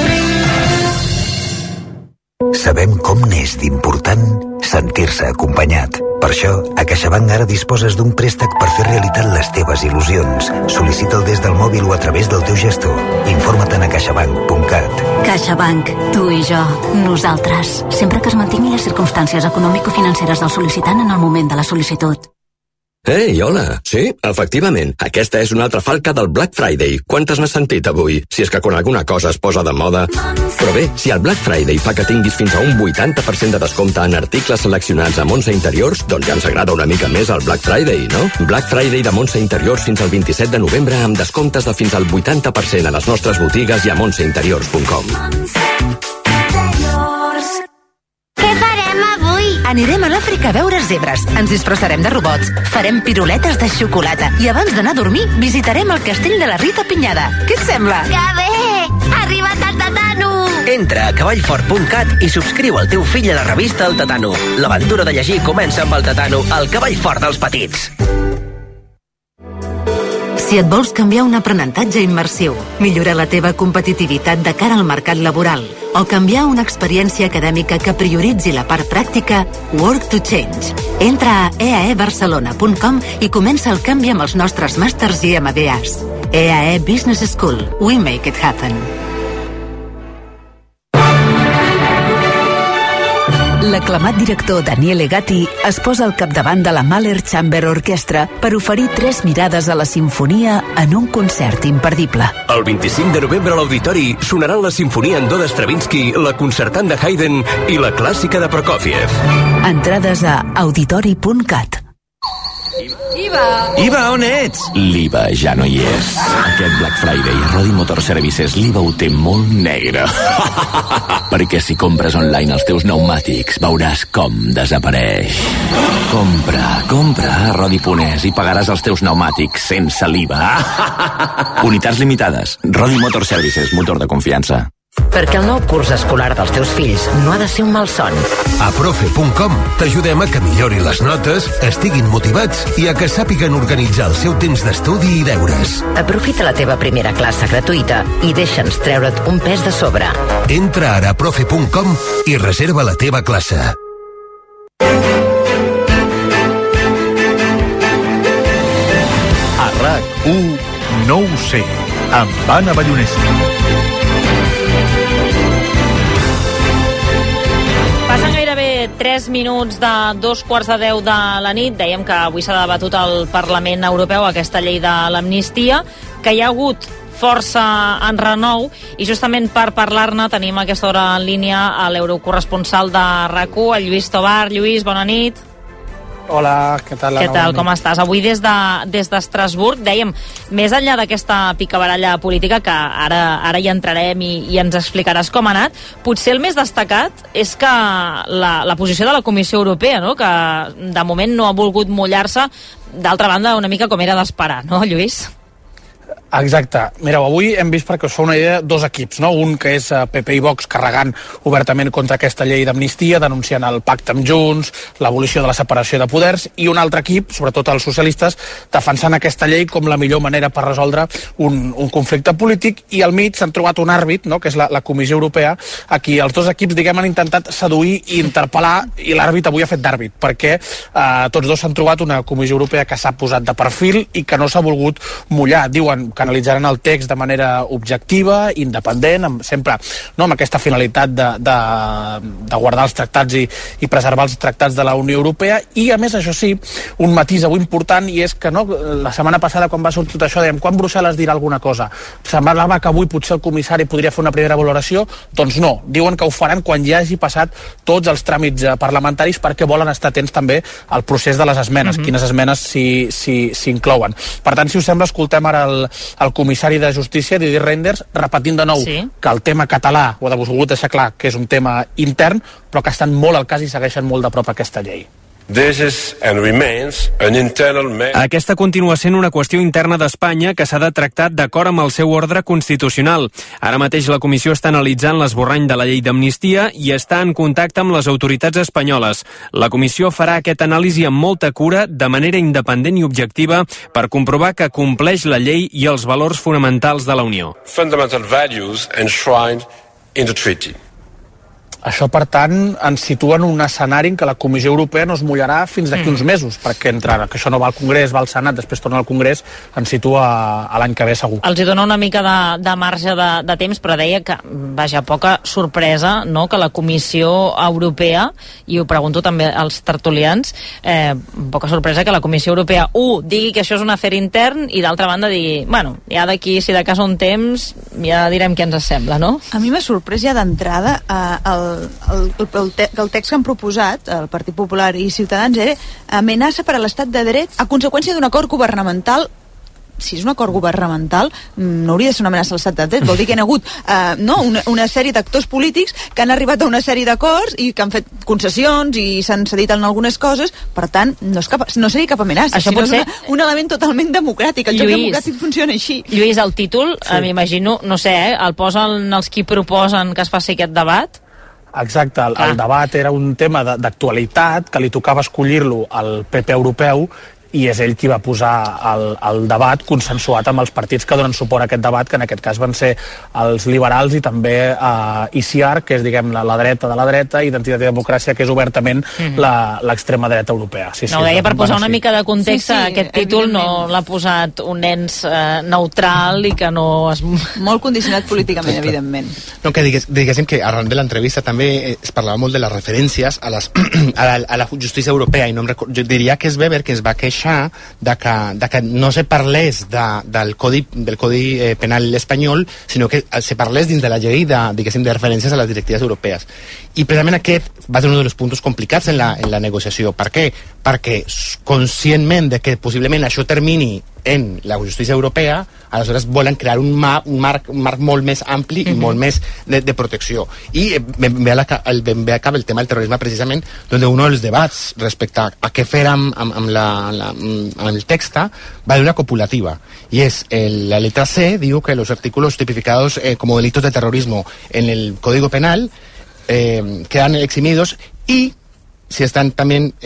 Sabem com n'és d'important sentir-se acompanyat. Per això, a CaixaBank ara disposes d'un préstec per fer realitat les teves il·lusions. Sol·licita'l des del mòbil o a través del teu gestor. Informa't a caixabank.cat. CaixaBank, tu i jo, nosaltres. Sempre que es mantinguin les circumstàncies econòmico-financeres del sol·licitant en el moment de la sol·licitud. Ei, hola. Sí, efectivament. Aquesta és una altra falca del Black Friday. Quantes n'has sentit avui? Si és que quan alguna cosa es posa de moda... Però bé, si el Black Friday fa que tinguis fins a un 80% de descompte en articles seleccionats a Montse Interiors, doncs ja ens agrada una mica més el Black Friday, no? Black Friday de Montse Interiors fins al 27 de novembre amb descomptes de fins al 80% a les nostres botigues i a montseinteriors.com. Què farem avui? Anirem a l'Àfrica a veure zebres, ens disfressarem de robots, farem piruletes de xocolata i abans d'anar a dormir visitarem el castell de la Rita Pinyada. Què et sembla? Que bé! Ha arribat el Tatano! Entra a cavallfort.cat i subscriu el teu fill a la revista El Tatano. L'aventura de llegir comença amb el Tatano, el cavall fort dels petits. Si et vols canviar un aprenentatge immersiu, millorar la teva competitivitat de cara al mercat laboral o canviar una experiència acadèmica que prioritzi la part pràctica, Work to Change. Entra a eaebarcelona.com i comença el canvi amb els nostres màsters i MBAs. EAE Business School. We make it happen. L'aclamat director Daniele Gatti es posa al capdavant de la Mahler Chamber Orchestra per oferir 3 mirades a la sinfonia en un concert imperdible. El 25 de novembre a l'Auditori sonaran la sinfonia en do de Stravinsky, la concertant de Haydn i la clàssica de Prokofiev. Entrades a auditori.cat. Iva, on ets? L'Iva ja no hi és. Aquest Black Friday a Rodi Motor Services l'Iva ho té molt negre. Perquè si compres online els teus pneumàtics veuràs com desapareix. Compra a Rodi.es i pagaràs els teus pneumàtics sense l'IVA. Unitats limitades. Rodi Motor Services, motor de confiança. Perquè el nou curs escolar dels teus fills no ha de ser un malson. A profe.com t'ajudem a que millori les notes, estiguin motivats i a que sàpiguen organitzar el seu temps d'estudi i deures. Aprofita la teva primera classe gratuïta i deixa'ns treure't un pes de sobre. Entra ara a profe.com i reserva la teva classe. A RAC1 No ho sé, amb Anna Ballonesta. Passen gairebé 3 minuts de 9:45 de la nit. Dèiem que avui s'ha debatut al Parlament Europeu aquesta llei de l'amnistia, que hi ha hagut força en renou, i justament per parlar-ne tenim a aquesta hora en línia a l'eurocorresponsal de RAC1, el Lluís Tobar. Lluís, bona nit. Hola, què tal? Què tal, com estàs? Avui des d'Estrasburg, dèiem, més enllà d'aquesta picabaralla política, que ara hi entrarem i ens explicaràs com ha anat, potser el més destacat és que la posició de la Comissió Europea, no?, que de moment no ha volgut mullar-se, d'altra banda, una mica com era d'esperar, no, Lluís? Exacte. Mireu, avui hem vist, perquè us fa una idea, dos equips, no? Un que és PP i Vox carregant obertament contra aquesta llei d'amnistia, denunciant el pacte amb Junts, l'abolició de la separació de poders, i un altre equip, sobretot els socialistes, defensant aquesta llei com la millor manera per resoldre un conflicte polític, i al mig s'han trobat un àrbit, no?, que és la Comissió Europea, a qui els dos equips, diguem, han intentat seduir i interpel·lar, i l'àrbit avui ha fet d'àrbit, perquè tots dos s'han trobat una Comissió Europea que s'ha posat de perfil i que no s'ha volgut mullar. Diuen que analitzaran el text de manera objectiva, independent, sempre no, amb aquesta finalitat de guardar els tractats i preservar els tractats de la Unió Europea, i a més, això sí, un matís avui important, i és que no, la setmana passada quan va sortir tot això dèiem, quan Brussel·les dirà alguna cosa? Semblava que avui potser el comissari podria fer una primera valoració, doncs no, diuen que ho faran quan ja hagi passat tots els tràmits parlamentaris, perquè volen estar atents també al procés de les esmenes, quines esmenes s'hi inclouen. Per tant, si us sembla, escoltem ara el comissari de Justícia, Didier Reynders, repetint de nou que el tema català, ho ha volgut deixar clar, que és un tema intern, però que estan molt al cas i segueixen molt de prop aquesta llei. Aquesta continua sent una qüestió interna d'Espanya que s'ha de tractar d'acord amb el seu ordre constitucional. Ara mateix la Comissió està analitzant l'esborrany de la llei d'amnistia i està en contacte amb les autoritats espanyoles. La Comissió farà aquest anàlisi amb molta cura, de manera independent i objectiva, per comprovar que compleix la llei i els valors fonamentals de la Unió. Fundamental values enshrined in the treaty. Això, per tant, ens situa en un escenari en què la Comissió Europea no es mullarà fins d'aquí uns mesos, perquè entre que això no va al Congrés, va al Senat, després torna al Congrés, ens situa a l'any que ve segur. Els hi dona una mica de marge de temps, però deia que, vaja, poca sorpresa, no?, que la Comissió Europea, i ho pregunto també als tertulians, poca sorpresa que la Comissió Europea, digui que això és un afer intern, i d'altra banda digui, bueno, ja d'aquí, si de cas un temps, ja direm què ens sembla, no? A mi m'ha sorprès ja d'entrada el text que han proposat el Partit Popular i Ciutadans era amenaça per a l'estat de dret a conseqüència d'un acord governamental. Si és un acord governamental, no hauria de ser una amenaça a l'estat de dret. Vol dir que hi ha hagut una sèrie d'actors polítics que han arribat a una sèrie d'acords i que han fet concessions i s'han cedit en algunes coses. Per tant, no seria cap amenaça. Això pot ser un element totalment democràtic. El joc democràtic funciona així. Lluís, el títol, m'imagino, no sé, el posen els qui proposen que es faci aquest debat? Exacte, el debat era un tema d'actualitat, que li tocava escollir-lo al PP europeu, i és ell qui va posar el debat consensuat amb els partits que donen suport a aquest debat, que en aquest cas van ser els liberals i també ICR, que és, diguem, la dreta de la dreta, Identitat i Democràcia, que és obertament l'extrema dreta europea. No, ho deia per posar una mica de context, aquest títol no l'ha posat un ens neutral i que no és... Molt condicionat políticament, evidentment. No, que diguéssim que arran de l'entrevista també es parlava molt de les referències a la justícia europea, i jo diria que és Weber que es va queixar de que no se parlés del Codi Penal espanyol, sinó que se parlés dins de la llei de referències a les directives europees. I precisament aquest va ser un dels punts complicats en la negociació. Per què? Perquè conscientment de que possiblement això termini en la justícia europea, aleshores volen crear un marc molt més ampli i molt més de protecció. I ben bé a cap el tema del terrorisme, precisament, on un dels debats respecte a què fer amb el text va d'una copulativa. I és, la letra C diu que los artículos tipificados como delitos de terrorismo en el Código Penal quedan eximidos y si están también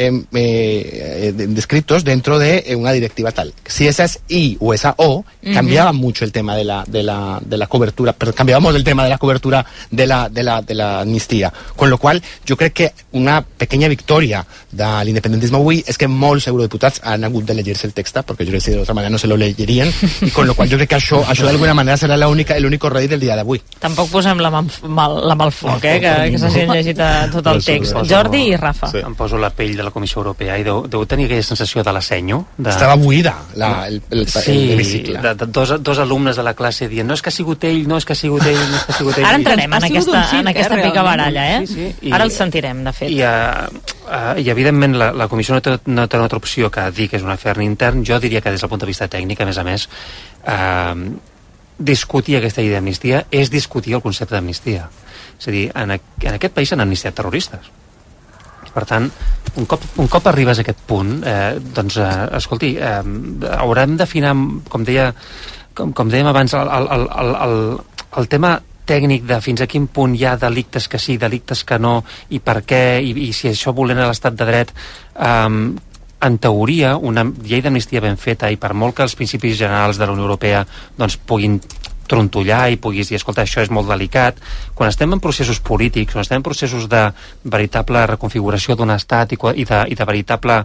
descritos dentro de una directiva tal. Si esa es I o esa O, cambiaba mucho el tema de la cobertura, pero cambiábamos el tema de la cobertura de la amnistía. Con lo cual, yo crec que una pequeña victòria de l'independentisme avui és que molts eurodiputats han hagut de llegir-se el text, perquè jo crec que de l'altra manera no se lo llegirien, i con lo cual jo crec que això d'alguna manera serà l'únic rèdit del dia d'avui. Tampoc posem la mà al foc, que s'hagin llegit tot el text. Jordi i Rafa. em poso la pell de la Comissió Europea i deu tenir aquella sensació de l'assenyo. Estava buida l'hemicicle. De dos alumnes de la classe dient no és que ha sigut ell, no és que ha sigut ell, no és que ha sigut ell. Ara entrarem en aquesta picabaralla, Sí. Ara el sentirem, de fet. I evidentment la Comissió no té una altra opció que dir que és un afer intern. Jo diria que des del punt de vista tècnic, a més, discutir aquesta llei d'amnistia és discutir el concepte d'amnistia. És a dir, en aquest país s'han amnistiat terroristes. Per tant, un cop arribes a aquest punt, escolti, haurem d'afinar, com dèiem abans, el tema tècnic de fins a quin punt hi ha delictes que sí, delictes que no, i per què, i si això vulnera l'estat de dret. En teoria, una llei d'amnistia ben feta, i per molt que els principis generals de la Unió Europea puguin trontollar i puguis dir, escolta, això és molt delicat, quan estem en processos polítics, quan estem en processos de veritable reconfiguració d'un estat i de veritable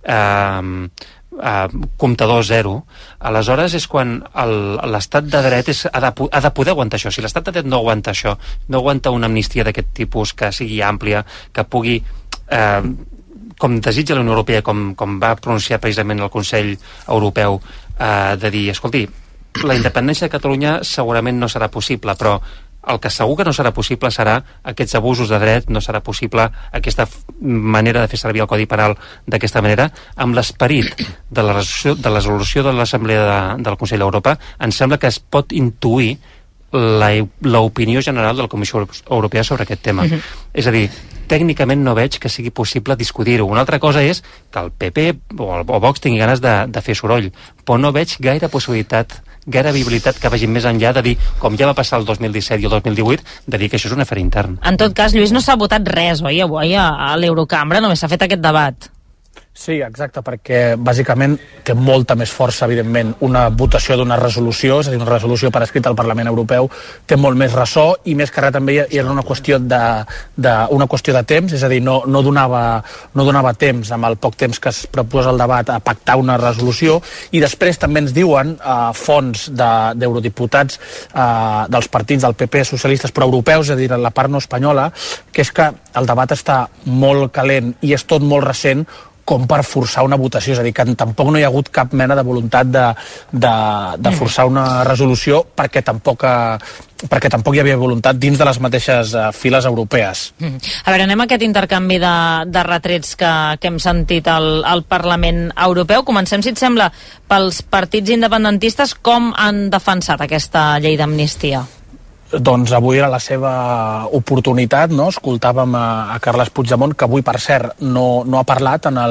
comptador zero, aleshores és quan l'estat de dret ha de poder aguantar això. Si l'estat de dret no aguanta això, no aguanta una amnistia d'aquest tipus que sigui àmplia, que pugui com desitja la Unió Europea, com va pronunciar precisament el Consell Europeu, de dir, escolti, la independència de Catalunya segurament no serà possible, però el que segur que no serà possible serà aquests abusos de dret, no serà possible aquesta manera de fer servir el Codi Penal d'aquesta manera. Amb l'esperit de la resolució de l'Assemblea del Consell d'Europa, em sembla que es pot intuir l'opinió general de la Comissió Europea sobre aquest tema. És a dir, tècnicament no veig que sigui possible discutir-ho. Una altra cosa és que el PP o Vox tingui ganes de fer soroll, però no veig gaire possibilitat, gaire viabilitat que vagin més enllà de dir, com ja va passar el 2017 i el 2018, de dir que això és un afer intern. En tot cas, Lluís, no s'ha votat res, oi, avui a l'Eurocambra, només s'ha fet aquest debat. Sí, exacte, perquè bàsicament té molta més força, evidentment, una votació d'una resolució, és a dir, una resolució per escrit al Parlament Europeu, té molt més ressò i més que res també hi era una qüestió de temps, és a dir, no donava temps, amb el poc temps que es proposa el debat, a pactar una resolució, i després també ens diuen fonts d'eurodiputats dels partits del PP, socialistes, però europeus, és a dir, la part no espanyola, que és que el debat està molt calent i és tot molt recent com per forçar una votació, és a dir, que tampoc no hi ha hagut cap mena de voluntat de forçar una resolució perquè tampoc hi havia voluntat dins de les mateixes files europees. A veure, anem a aquest intercanvi de retrets que hem sentit al Parlament Europeu. Comencem, si et sembla, pels partits independentistes. Com han defensat aquesta llei d'amnistia? Doncs avui era la seva oportunitat, no? Escoltàvem a Carles Puigdemont, que avui, per cert, no ha parlat en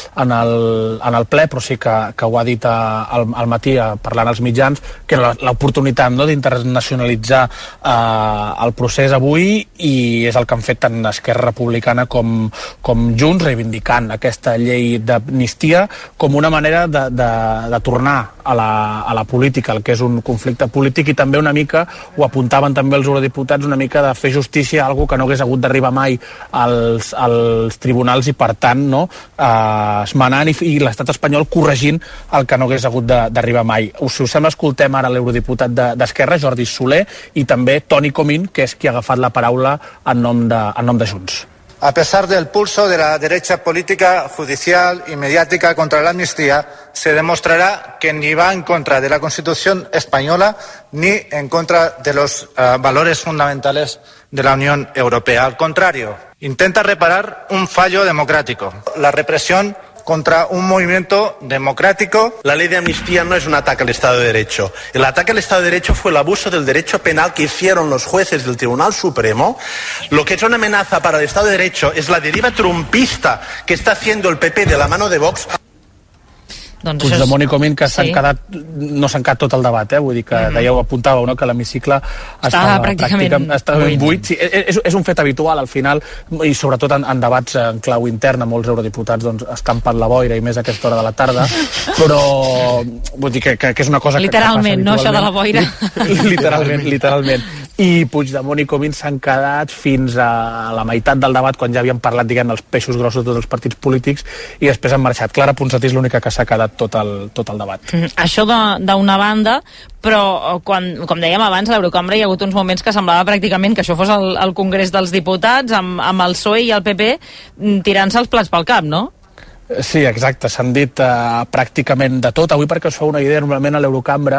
el ple, però sí que ho ha dit al matí parlant als mitjans, que era l'oportunitat, no?, d'internacionalitzar el procés avui, i és el que han fet tant Esquerra Republicana com Junts, reivindicant aquesta llei d'amnistia com una manera de tornar a la política, el que és un conflicte polític, i també una mica ho apuntaven també els eurodiputats, una mica de fer justícia a algo que no hagués hagut d'arribar mai als tribunals, i per tant, no, esmenant i l'estat espanyol corregint el que no hagués hagut d'arribar mai. Si us sembla, escoltem ara l'eurodiputat d'Esquerra, Jordi Soler, i també Toni Comín, que és qui ha agafat la paraula en nom de Junts. A pesar del pulso de la derecha política, judicial y mediática contra la amnistía, se demostrará que ni va en contra de la Constitución española ni en contra de los valores fundamentales de la Unión Europea. Al contrario, intenta reparar un fallo democrático, la represión contra un movimiento democrático. La ley de amnistía no es un ataque al Estado de Derecho. El ataque al Estado de Derecho fue el abuso del derecho penal que hicieron los jueces del Tribunal Supremo. Lo que es una amenaza para el Estado de Derecho es la deriva trumpista que está haciendo el PP de la mano de Vox. Puigdemont i Comín, que no s'han quedat tot el debat, vull dir que dèieu, apuntàveu, no?, que l'hemicicle estava pràcticament buit. Sí, és un fet habitual al final, i sobretot en debats en clau interna, molts euroddiputats escampen la boira, i més a aquesta hora de la tarda, però vull dir que és una cosa literalment, que passa no, això de la boira. Literalment. i Puigdemont i Comín s'han quedat fins a la meitat del debat, quan ja havien parlat, diguem, els peixos grossos de tots els partits polítics, i després han marxat. Clara Ponsatí és l'única que s'ha quedat tot el debat. Això d'una banda, però com dèiem abans, a l'Eurocambra hi ha hagut uns moments que semblava pràcticament que això fos el Congrés dels Diputats, amb el PSOE i el PP tirant-se els plats pel cap, no? Sí, exacte, s'han dit pràcticament de tot. Avui, perquè us feu una idea, normalment a l'Eurocambra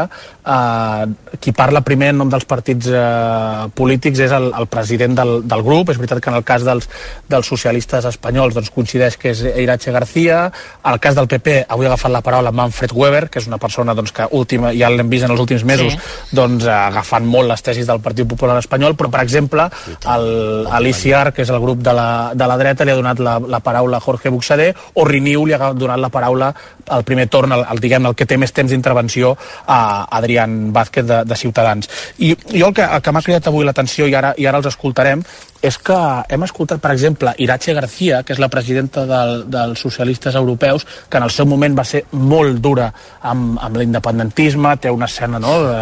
qui parla primer en nom dels partits polítics és el president del grup. És veritat que en el cas dels socialistes espanyols doncs, coincideix que és Iratxe García. En el cas del PP avui ha agafat la paraula Manfred Weber, que és una persona doncs, que ja l'hem vist en els últims mesos doncs, agafant molt les tesis del Partit Popular Espanyol, però per exemple l'ICR, que és el grup de la dreta, li ha donat la paraula a Jorge Buxadé, o Renew li ha donat la paraula al primer torn, el que té més temps d'intervenció, a Adrián Vázquez de Ciutadans. I jo el que m'ha cridat avui l'atenció, i ara els escoltarem, és que hem escoltat, per exemple, Iratxe García, que és la presidenta dels socialistes europeus, que en el seu moment va ser molt dura amb l'independentisme, té una escena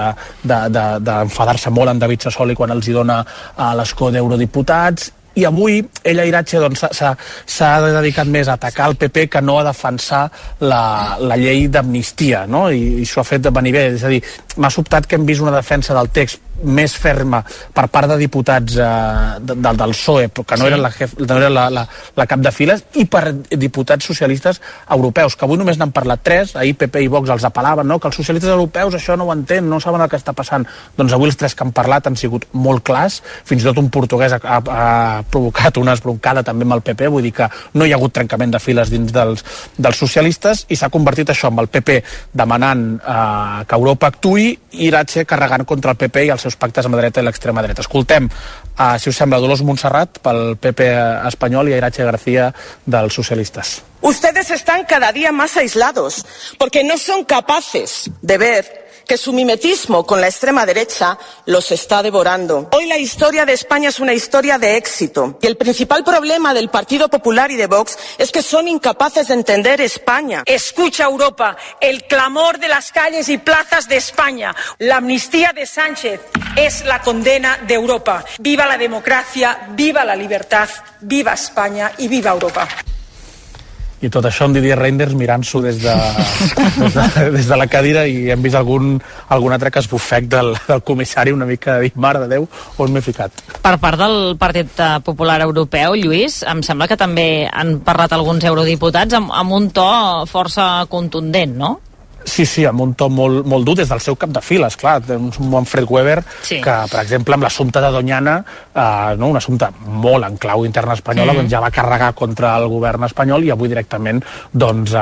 d'enfadar-se molt amb David Sassoli quan els hi dona l'escó d'eurodiputats, i avui ella, Iratxe, doncs, s'ha dedicat més a atacar el PP que no a defensar la llei d'amnistia, no? I això ha fet de venir bé. És a dir, m'ha sobtat que hem vist una defensa del text més ferma per part de diputats del PSOE, que no eren la cap de files, i per diputats socialistes europeus, que avui només n'han parlat 3, ahir PP i Vox els apel·laven, no? Que els socialistes europeus això no ho entenen, no saben el que està passant. Doncs avui els 3 que han parlat han sigut molt clars, fins i tot un portuguès ha provocat una esbroncada també amb el PP, vull dir que no hi ha hagut trencament de files dins dels socialistes, i s'ha convertit això amb el PP demanant que Europa actuï, i Iratxe carregant contra el PP i els seus pactes amb la dreta i l'extrema dreta. Escoltem, si us sembla, Dolors Montserrat pel PP espanyol i Iratxe García dels socialistes. Ustedes están cada día más aislados porque no son capaces de ver que su mimetismo con la extrema derecha los está devorando. Hoy la historia de España es una historia de éxito y el principal problema del Partido Popular y de Vox es que son incapaces de entender España. Escucha, Europa, el clamor de las calles y plazas de España. La amnistía de Sánchez es la condena de Europa. Viva la democracia, viva la libertad, viva España y viva Europa. I tot això amb Didier Reinders mirant-s'ho des de la cadira, i hem vist algun altre que es bufec del comissari una mica de dir, mare de Déu, on m'he ficat. Per part del Partit Popular Europeu, Lluís, em sembla que també han parlat alguns eurodiputats amb un to força contundent, no? Sí, amb un to molt dur des del seu cap de files, clar, un Manfred Weber que, per exemple, amb l'assumpte de Doñana, un assumpte molt en clau interna espanyola, doncs ja va carregar contra el govern espanyol, i avui directament doncs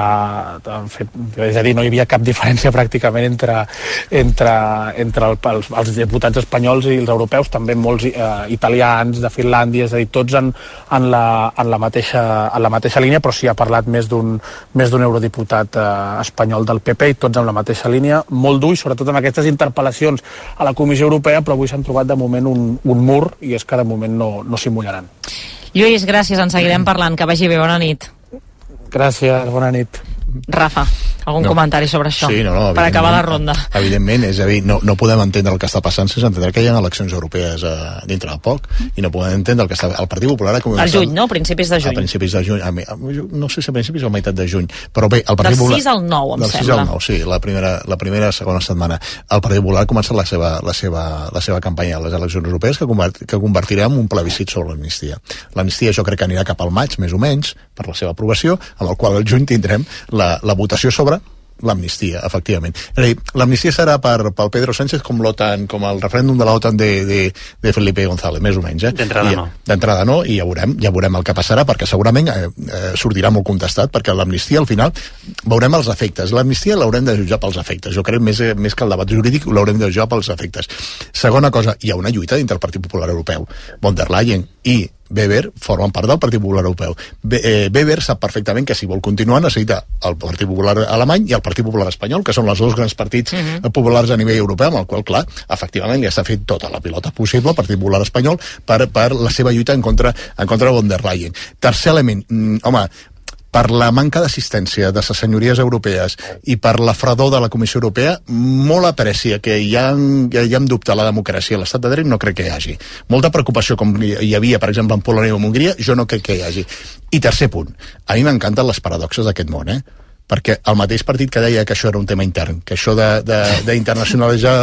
és a dir, no hi havia cap diferència pràcticament entre els diputats espanyols i els europeus, també molts italians, de Finlàndia, és a dir, tots en la mateixa línia, però sí ha parlat més d'un eurodiputat espanyol del PP, i tots en la mateixa línia, molt dur, i sobretot amb aquestes interpel·lacions a la Comissió Europea, però avui s'han trobat de moment un mur, i és que de moment no s'hi mullaran. Lluís, gràcies, en seguirem parlant, que vagi bé, bona nit. Gràcies, bona nit. Rafa, algun comentari sobre això? Sí, per acabar la ronda. Evidentment, és a dir, no podem entendre el que està passant sense entendre que hi ha eleccions europees dintre de poc, i no podem entendre el que està... El Partit Popular ha començat... Al juny, no? Principis de juny. A principis de juny. No sé si a principis o a meitat de juny, però bé, el Partit Popular... Del 6 al 9, em sembla. Del 6 al 9, sí, segona setmana. El Partit Popular ha començat la seva campanya a les eleccions europees, que convertirà en un plebiscit sobre l'amnistia. L'amnistia jo crec que anirà cap al maig, més o menys, per la seva aprovació, amb el qual al juny tindrem la votació sobre l'amnistia, efectivament. És a dir, l'amnistia serà pel Pedro Sánchez com l'OTAN, com el referèndum de l'OTAN de Felipe González, més o menys. D'entrada no, i ja veurem el que passarà, perquè segurament sortirà molt contestat, perquè l'amnistia al final veurem els efectes. L'amnistia l'haurem de jutjar pels efectes. Jo crec més que el debat jurídic l'haurem de jutjar pels efectes. Segona cosa, hi ha una lluita dintre el Partit Popular Europeu. Von der Leyen i Weber formen part del Partit Popular Europeu. Weber sap perfectament que si vol continuar necessita el Partit Popular alemany i el Partit Popular espanyol, que són els dos grans partits populars a nivell europeu, amb el qual, clar, efectivament li està fet tota la pilota possible al Partit Popular espanyol per la seva lluita en contra de Von der Leyen. Tercer element, home, per la manca d'assistència de les senyories europees i per la fredor de la Comissió Europea, molt aprecia que hi ha en dubte la democràcia a l'estat de dret, no crec que hi hagi. Molta preocupació, com hi havia, per exemple, en Polònia o en Hongria, jo no crec que hi hagi. I tercer punt, a mi m'encanten les paradoxes d'aquest món, perquè el mateix partit que deia que això era un tema intern, que això d'internacionalitzar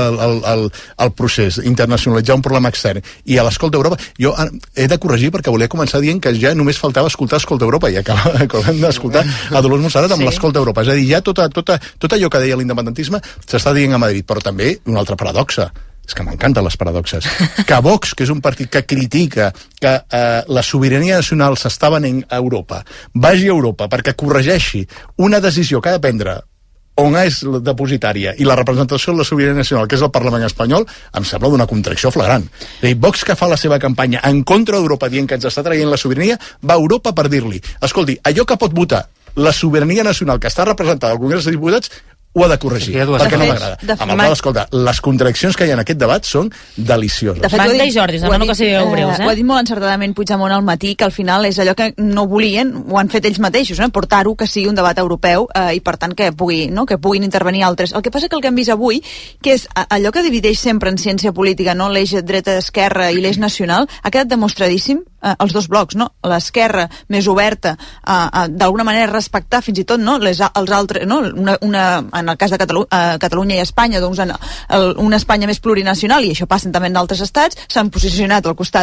el procés, internacionalitzar un problema extern, i a l'Escolta Europa, jo he de corregir perquè volia començar dient que ja només faltava escoltar Escolta Europa, i acabem d'escoltar a Dolors Montserrat amb l'Escolta Europa. És a dir, ja tot allò que deia l'independentisme s'està dient a Madrid, però també una altra paradoxa. És que m'encanten les paradoxes. Que Vox, que és un partit que critica que la sobirania nacional s'està venent a Europa, vagi a Europa perquè corregeixi una decisió que ha de prendre on és depositària i la representació de la sobirania nacional, que és el Parlament espanyol, em sembla d'una contradicció flagrant. És a dir, Vox, que fa la seva campanya en contra d'Europa dient que ens està traient la sobirania, va a Europa per dir-li, escolti, allò que pot votar la sobirania nacional que està representada al Congrés dels Diputats ho ha de corregir, perquè no m'agrada. Amb el qual, escolta, les contradiccions que hi ha en aquest debat són delicioses. De fet, Magda i Jordi, demano que sigueu breus. Ho ha dit molt encertadament Puigdemont al matí, que al final és allò que no volien, ho han fet ells mateixos, portar-ho que sigui un debat europeu i per tant que puguin intervenir altres. El que passa que el que hem vist avui, que és allò que divideix sempre en ciència política, l'eix dreta-esquerra i l'eix nacional, ha quedat demostradíssim els dos blocs, l'esquerra més oberta d'alguna manera respectar fins i tot els altres, en el cas de Catalunya i Espanya, doncs una Espanya més plurinacional, i això passa també en altres estats, s'han posicionat al costat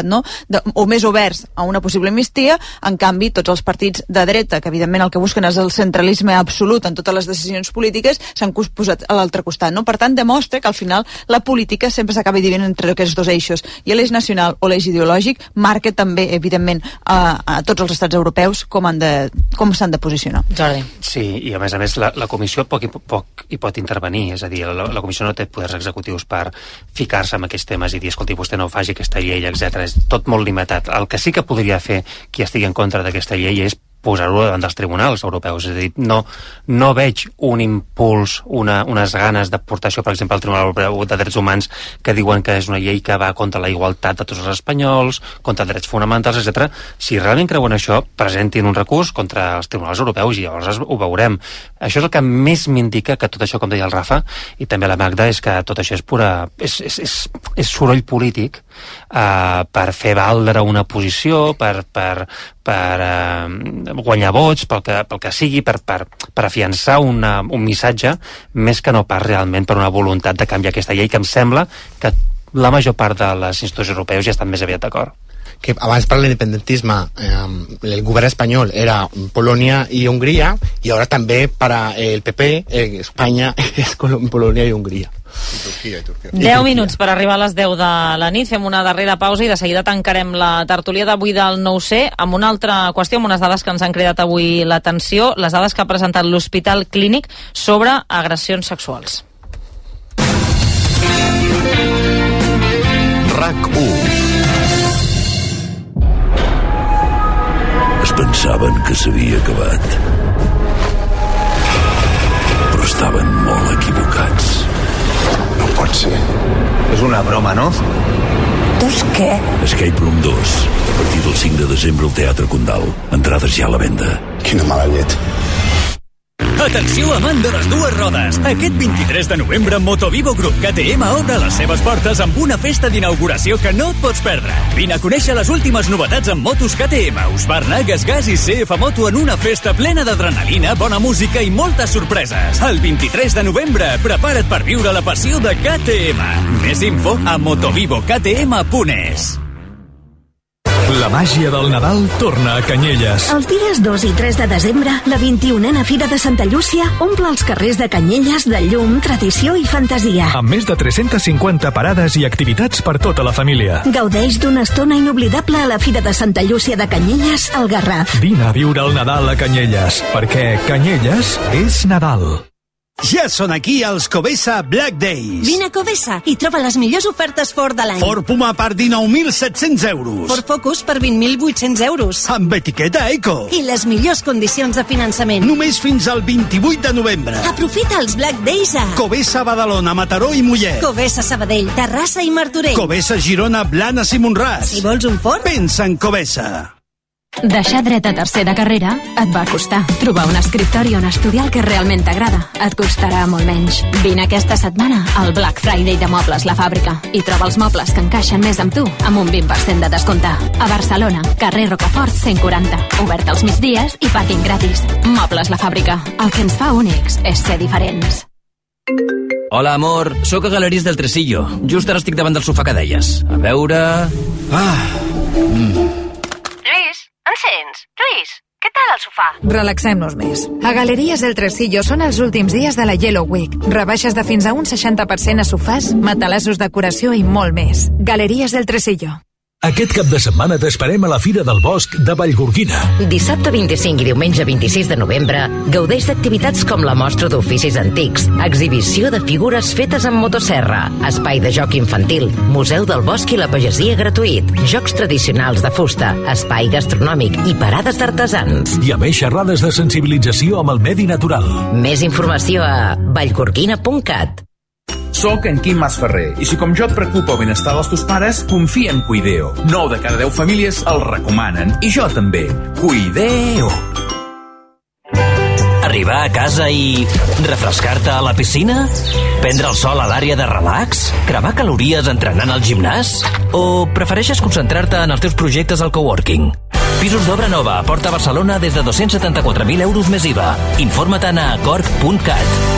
o més oberts a una possible amnistia. En canvi, tots els partits de dreta, que evidentment el que busquen és el centralisme absolut en totes les decisions polítiques, s'han posat a l'altre costat. Per tant, demostra que al final la política sempre s'acaba dividint entre aquests dos eixos, i l'eix nacional o l'eix ideològic marca també evidentment a tots els estats europeus com s'han de posicionar. Jordi. Sí, i a més la comissió poc hi pot intervenir, és a dir, la comissió no té poders executius per ficar-se en aquests temes i dir, escolti, vostè no faci aquesta llei, etc. És tot molt limitat. El que sí que podria fer qui estigui en contra d'aquesta llei és posar-ho davant dels tribunals europeus. És a dir, no veig un impuls, unes ganes de portació, per exemple, al Tribunal Europeu de Drets Humans, que diuen que és una llei que va contra la igualtat de tots els espanyols, contra drets fonamentals, etc. Si realment creuen això, presentin un recurs contra els tribunals europeus i llavors ho veurem. Això és el que més m'indica que tot això, com deia el Rafa, i també la Magda, és que tot això és soroll polític per fer valdre una posició, per guanyar vots, pel que sigui, per afiançar un missatge, més que no pas realment per una voluntat de canviar aquesta llei, que em sembla que la major part de les institucions europeus ja estan més aviat d'acord. Que abans per l'independentisme el govern espanyol era Polònia i Hongria, i ara també per el PP Espanya és Polònia i Hongria. 10 minuts per arribar a les 10 de la nit. Fem una darrera pausa i de seguida tancarem la tertúlia d'avui del 9C amb una altra qüestió, amb unes dades que ens han cridat avui l'atenció, les dades que ha presentat l'Hospital Clínic sobre agressions sexuals. RAC1. Es pensaven que s'havia acabat, però estaven molt equivocats. No pot ser. És una broma, no? Doncs què? Escape Room 2, a partir del 5 de desembre al Teatre Condal. Entrades ja a la venda. Quina mala llet. Atenció, amant de les dues rodes! Aquest 23 de novembre, Motovivo Group KTM obre les seves portes amb una festa d'inauguració que no et pots perdre. Vine a conèixer les últimes novetats en motos KTM, Husqvarna, GasGas i CF Moto en una festa plena d'adrenalina, bona música i moltes sorpreses. El 23 de novembre, prepara't per viure la passió de KTM. Més info a motovivoktm.es. La màgia del Nadal torna a Canyelles. Els dies 2 i 3 de desembre, la 21a Fira de Santa Llúcia omple els carrers de Canyelles de llum, tradició i fantasia. Amb més de 350 parades i activitats per tota la família. Gaudeix d'una estona inoblidable a la Fira de Santa Llúcia de Canyelles, al Garraf. Vine a viure el Nadal a Canyelles, perquè Canyelles és Nadal. Ja són aquí els Covesa Black Days. Vine a Covesa i troba les millors ofertes Ford de l'any. Ford Puma per 19.700 euros. Ford Focus per 20.800 euros. Amb etiqueta Eco. I les millors condicions de finançament. Només fins al 28 de novembre. Aprofita els Black Days a Covesa, Badalona, Mataró i Mollet. Covesa, Sabadell, Terrassa i Martorell. Covesa, Girona, Blanes i Montràs. Si vols un Ford, pensa en Covesa. Deixar dret a tercer de carrera et va costar. Trobar un escriptori on estudiar el que realment t'agrada et costarà molt menys. Vine aquesta setmana al Black Friday de Mobles La Fàbrica i troba els mobles que encaixen més amb tu amb un 20% de descompte. A Barcelona, carrer Rocafort 140. Obert als migdies i pàrquing gratis. Mobles La Fàbrica. El que ens fa únics és ser diferents. Hola, amor. Sóc a Galeries del Tresillo. Just ara estic davant del sofà que deies. A veure... Lluís, encens. Lluís, què tal el sofà? Relaxem-nos més. A Galeries del Tresillo són els últims dies de la Yellow Week. Rebaixes de fins a un 60% a sofàs, matalassos, decoració i molt més. Galeries del Tresillo. Aquest cap de setmana t'esperem a la Fira del Bosc de Vallgorguina. Dissabte 25 i diumenge 26 de novembre gaudeix d'activitats com la mostra d'oficis antics, exhibició de figures fetes amb motosserra, espai de joc infantil, museu del bosc i la pagesia gratuït, jocs tradicionals de fusta, espai gastronòmic i parades d'artesans. I a més xerrades de sensibilització amb el medi natural. Més informació a vallgorguina.cat. Soc en Quim Masferrer i si com jo et preocupa el benestar dels teus pares, confia en Cuideo. 9 de cada 10 famílies el recomanen i jo també. Cuideo. Arribar a casa i refrescar-te a la piscina? Prendre el sol a l'àrea de relax? Cremar calories entrenant al gimnàs? O prefereixes concentrar-te en els teus projectes al coworking? Pisos d'obra nova a Porta Barcelona des de 274.000 euros més IVA. Informa't a corc.cat.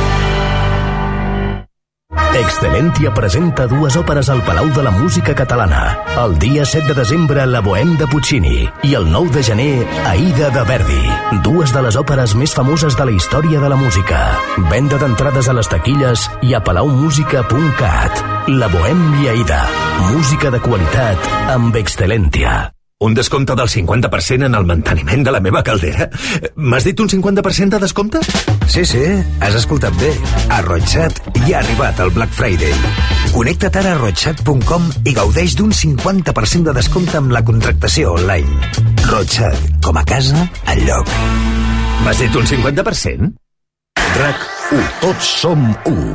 Excelentia presenta dues òperes al Palau de la Música Catalana. El dia 7 de desembre, La Bohème de Puccini, i el 9 de gener, Aida de Verdi. Dues de les òperes més famoses de la història de la música. Venda d'entrades a les taquilles i a palaumusica.cat. La Bohème i Aida. Música de qualitat amb Excelentia. Un descompte del 50% en el manteniment de la meva caldera? M'has dit un 50% de descompte? Sí, has escoltat bé. A Roixat ja ha arribat el Black Friday. Connecta't ara a roixat.com i gaudeix d'un 50% de descompte amb la contractació online. Roixat, com a casa, enlloc. M'has dit un 50%? RAC1, tots som 1.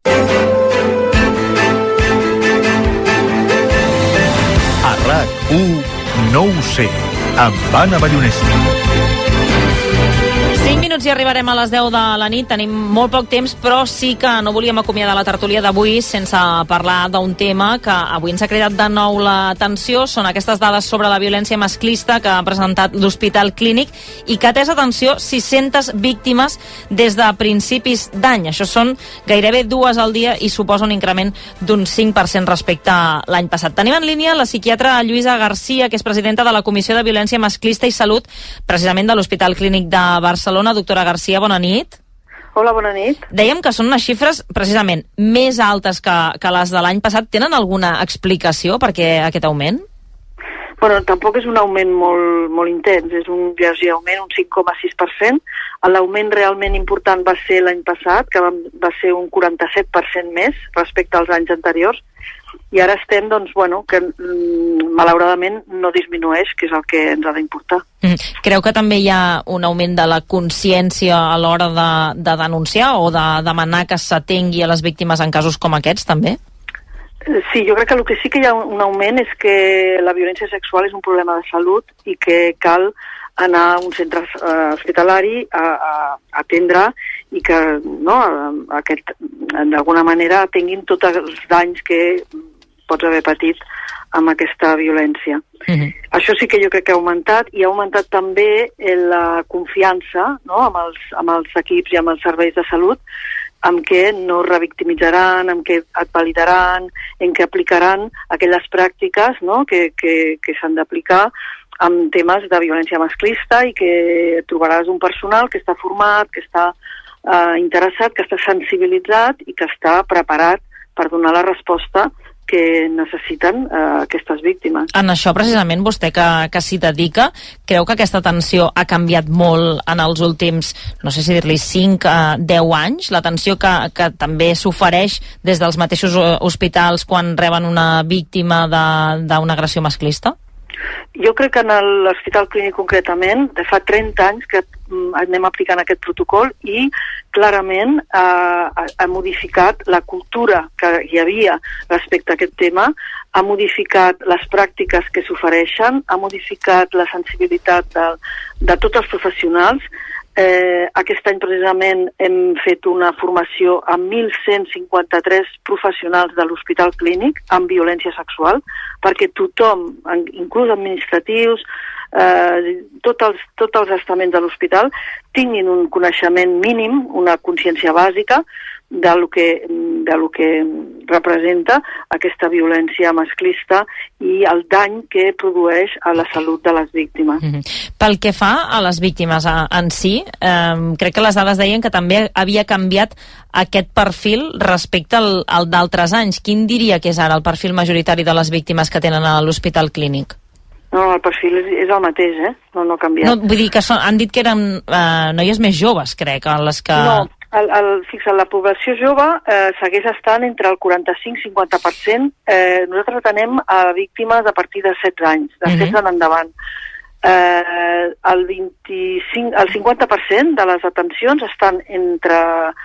A RAC1, no ho sé, amb Anna Ballonesta. 5 minuts i arribarem a les 10 de la nit. Tenim molt poc temps, però sí que no volíem acomiadar la tertúlia d'avui sense parlar d'un tema que avui ens ha cridat de nou l'atenció. Són aquestes dades sobre la violència masclista que ha presentat l'Hospital Clínic i que ha atès, atenció, 600 víctimes des de principis d'any. Això són gairebé 2 al dia i suposa un increment d'un 5% respecte a l'any passat. Tenim en línia la psiquiatra Lluïsa Garcia, que és presidenta de la Comissió de Violència Masclista i Salut, precisament de l'Hospital Clínic de Barcelona. Doctora Garcia, bona nit. Hola, bona nit. Dèiem que són unes xifres, precisament, més altes que les de l'any passat. Tenen alguna explicació per què aquest augment? Bueno, tampoc és un augment molt intens, és un lleuger augment, un 5,6%. L'augment realment important va ser l'any passat, que va ser un 47% més respecte als anys anteriors, i ara estem, doncs, bueno, que malauradament no disminueix, que és el que ens ha d'importar. Creu que també hi ha un augment de la consciència a l'hora de denunciar o de demanar que s'atengui a les víctimes en casos com aquests, també? Sí, jo crec que el que sí que hi ha un augment és que la violència sexual és un problema de salut i que cal anar a un centre hospitalari a atendre i que d'alguna manera atenguin tots els danys que pots haver patit amb aquesta violència. Això sí que jo crec que ha augmentat, i ha augmentat també la confiança, no?, amb els equips i amb els serveis de salut, amb què no revictimitzaran, amb què et validaran, en què aplicaran aquelles pràctiques, no?, que s'han d'aplicar amb temes de violència masclista, i que trobaràs un personal que està format, que està interessat, que està sensibilitzat i que està preparat per donar la resposta que necessiten aquestes víctimes. En això, precisament, vostè que s'hi dedica, creu que aquesta atenció ha canviat molt en els últims, no sé si dir-li 5 a 10 anys? L'atenció que també s'ofereix des dels mateixos hospitals quan reben una víctima d'una agressió masclista? Jo crec que en l'Hospital Clínic concretament, de fa 30 anys que anem aplicant aquest protocol i clarament ha modificat la cultura que hi havia respecte a aquest tema, ha modificat les pràctiques que s'ofereixen, ha modificat la sensibilitat de tots els professionals. Aquest any precisament hem fet una formació amb 1.153 professionals de l'Hospital Clínic amb violència sexual, perquè tothom, inclús administratius, tots els estaments de l'hospital tinguin un coneixement mínim, una consciència bàsica de lo que representa aquesta violència masclista i el dany que produeix a la salut de les víctimes. Pel que fa a les víctimes en si, crec que les dades deien que també havia canviat aquest perfil respecte al d'altres anys. Quin diria que és ara el perfil majoritari de les víctimes que tenen a l'Hospital Clínic? No, el perfil és el mateix, no ha canviat. No, vull dir que han dit que eren noies més joves, crec, les que... No, fixa't, la població jove segueix estant entre el 45-50%. Nosaltres atenem a víctimes a partir de 16 anys, de 16 en endavant. El 50% de les atencions estan entre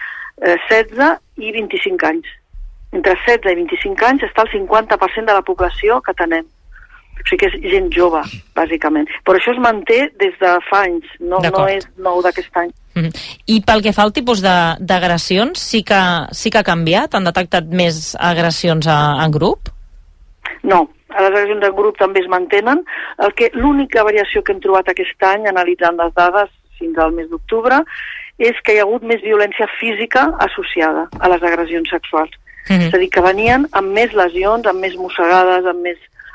16 i 25 anys. Entre 16 i 25 anys està el 50% de la població que atenem. O sigui que és gent jove, bàsicament. Però això es manté des de fa anys, no és nou d'aquest any. I pel que fa al tipus d'agressions, sí que ha canviat? Han detectat més agressions en grup? No, les agressions en grup també es mantenen. L'única variació que hem trobat aquest any, analitzant les dades fins al mes d'octubre, és que hi ha hagut més violència física associada a les agressions sexuals. És a dir, que venien amb més lesions, amb més mossegades, amb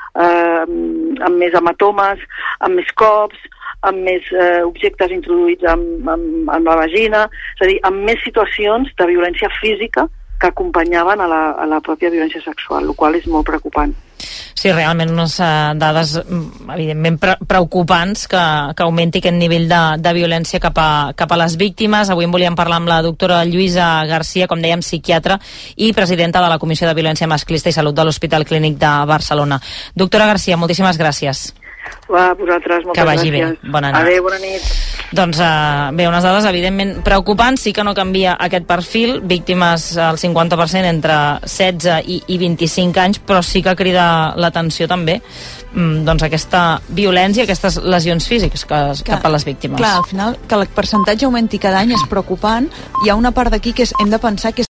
més hematomes, amb més cops, amb més objectes introduïts en la vagina, és a dir, amb més situacions de violència física que acompanyaven a la pròpia violència sexual, el qual és molt preocupant. Sí, realment unes dades evidentment preocupants que augmenti aquest nivell de violència cap a les víctimes. Avui en volíem parlar amb la doctora Lluïsa Garcia, com dèiem, psiquiatra i presidenta de la Comissió de Violència Masclista i Salut de l'Hospital Clínic de Barcelona. Doctora Garcia, moltíssimes gràcies. Va, vosaltres, moltes gràcies. Que vagi bé, bona nit. Adéu, bona nit. Doncs bé, unes dades evidentment preocupants, sí que no canvia aquest perfil, víctimes al 50% entre 16 i 25 anys, però sí que crida l'atenció també doncs aquesta violència, aquestes lesions físiques cap a les víctimes. Clar, al final, que el percentatge augmenti cada any és preocupant. Hi ha una part d'aquí que hem de pensar que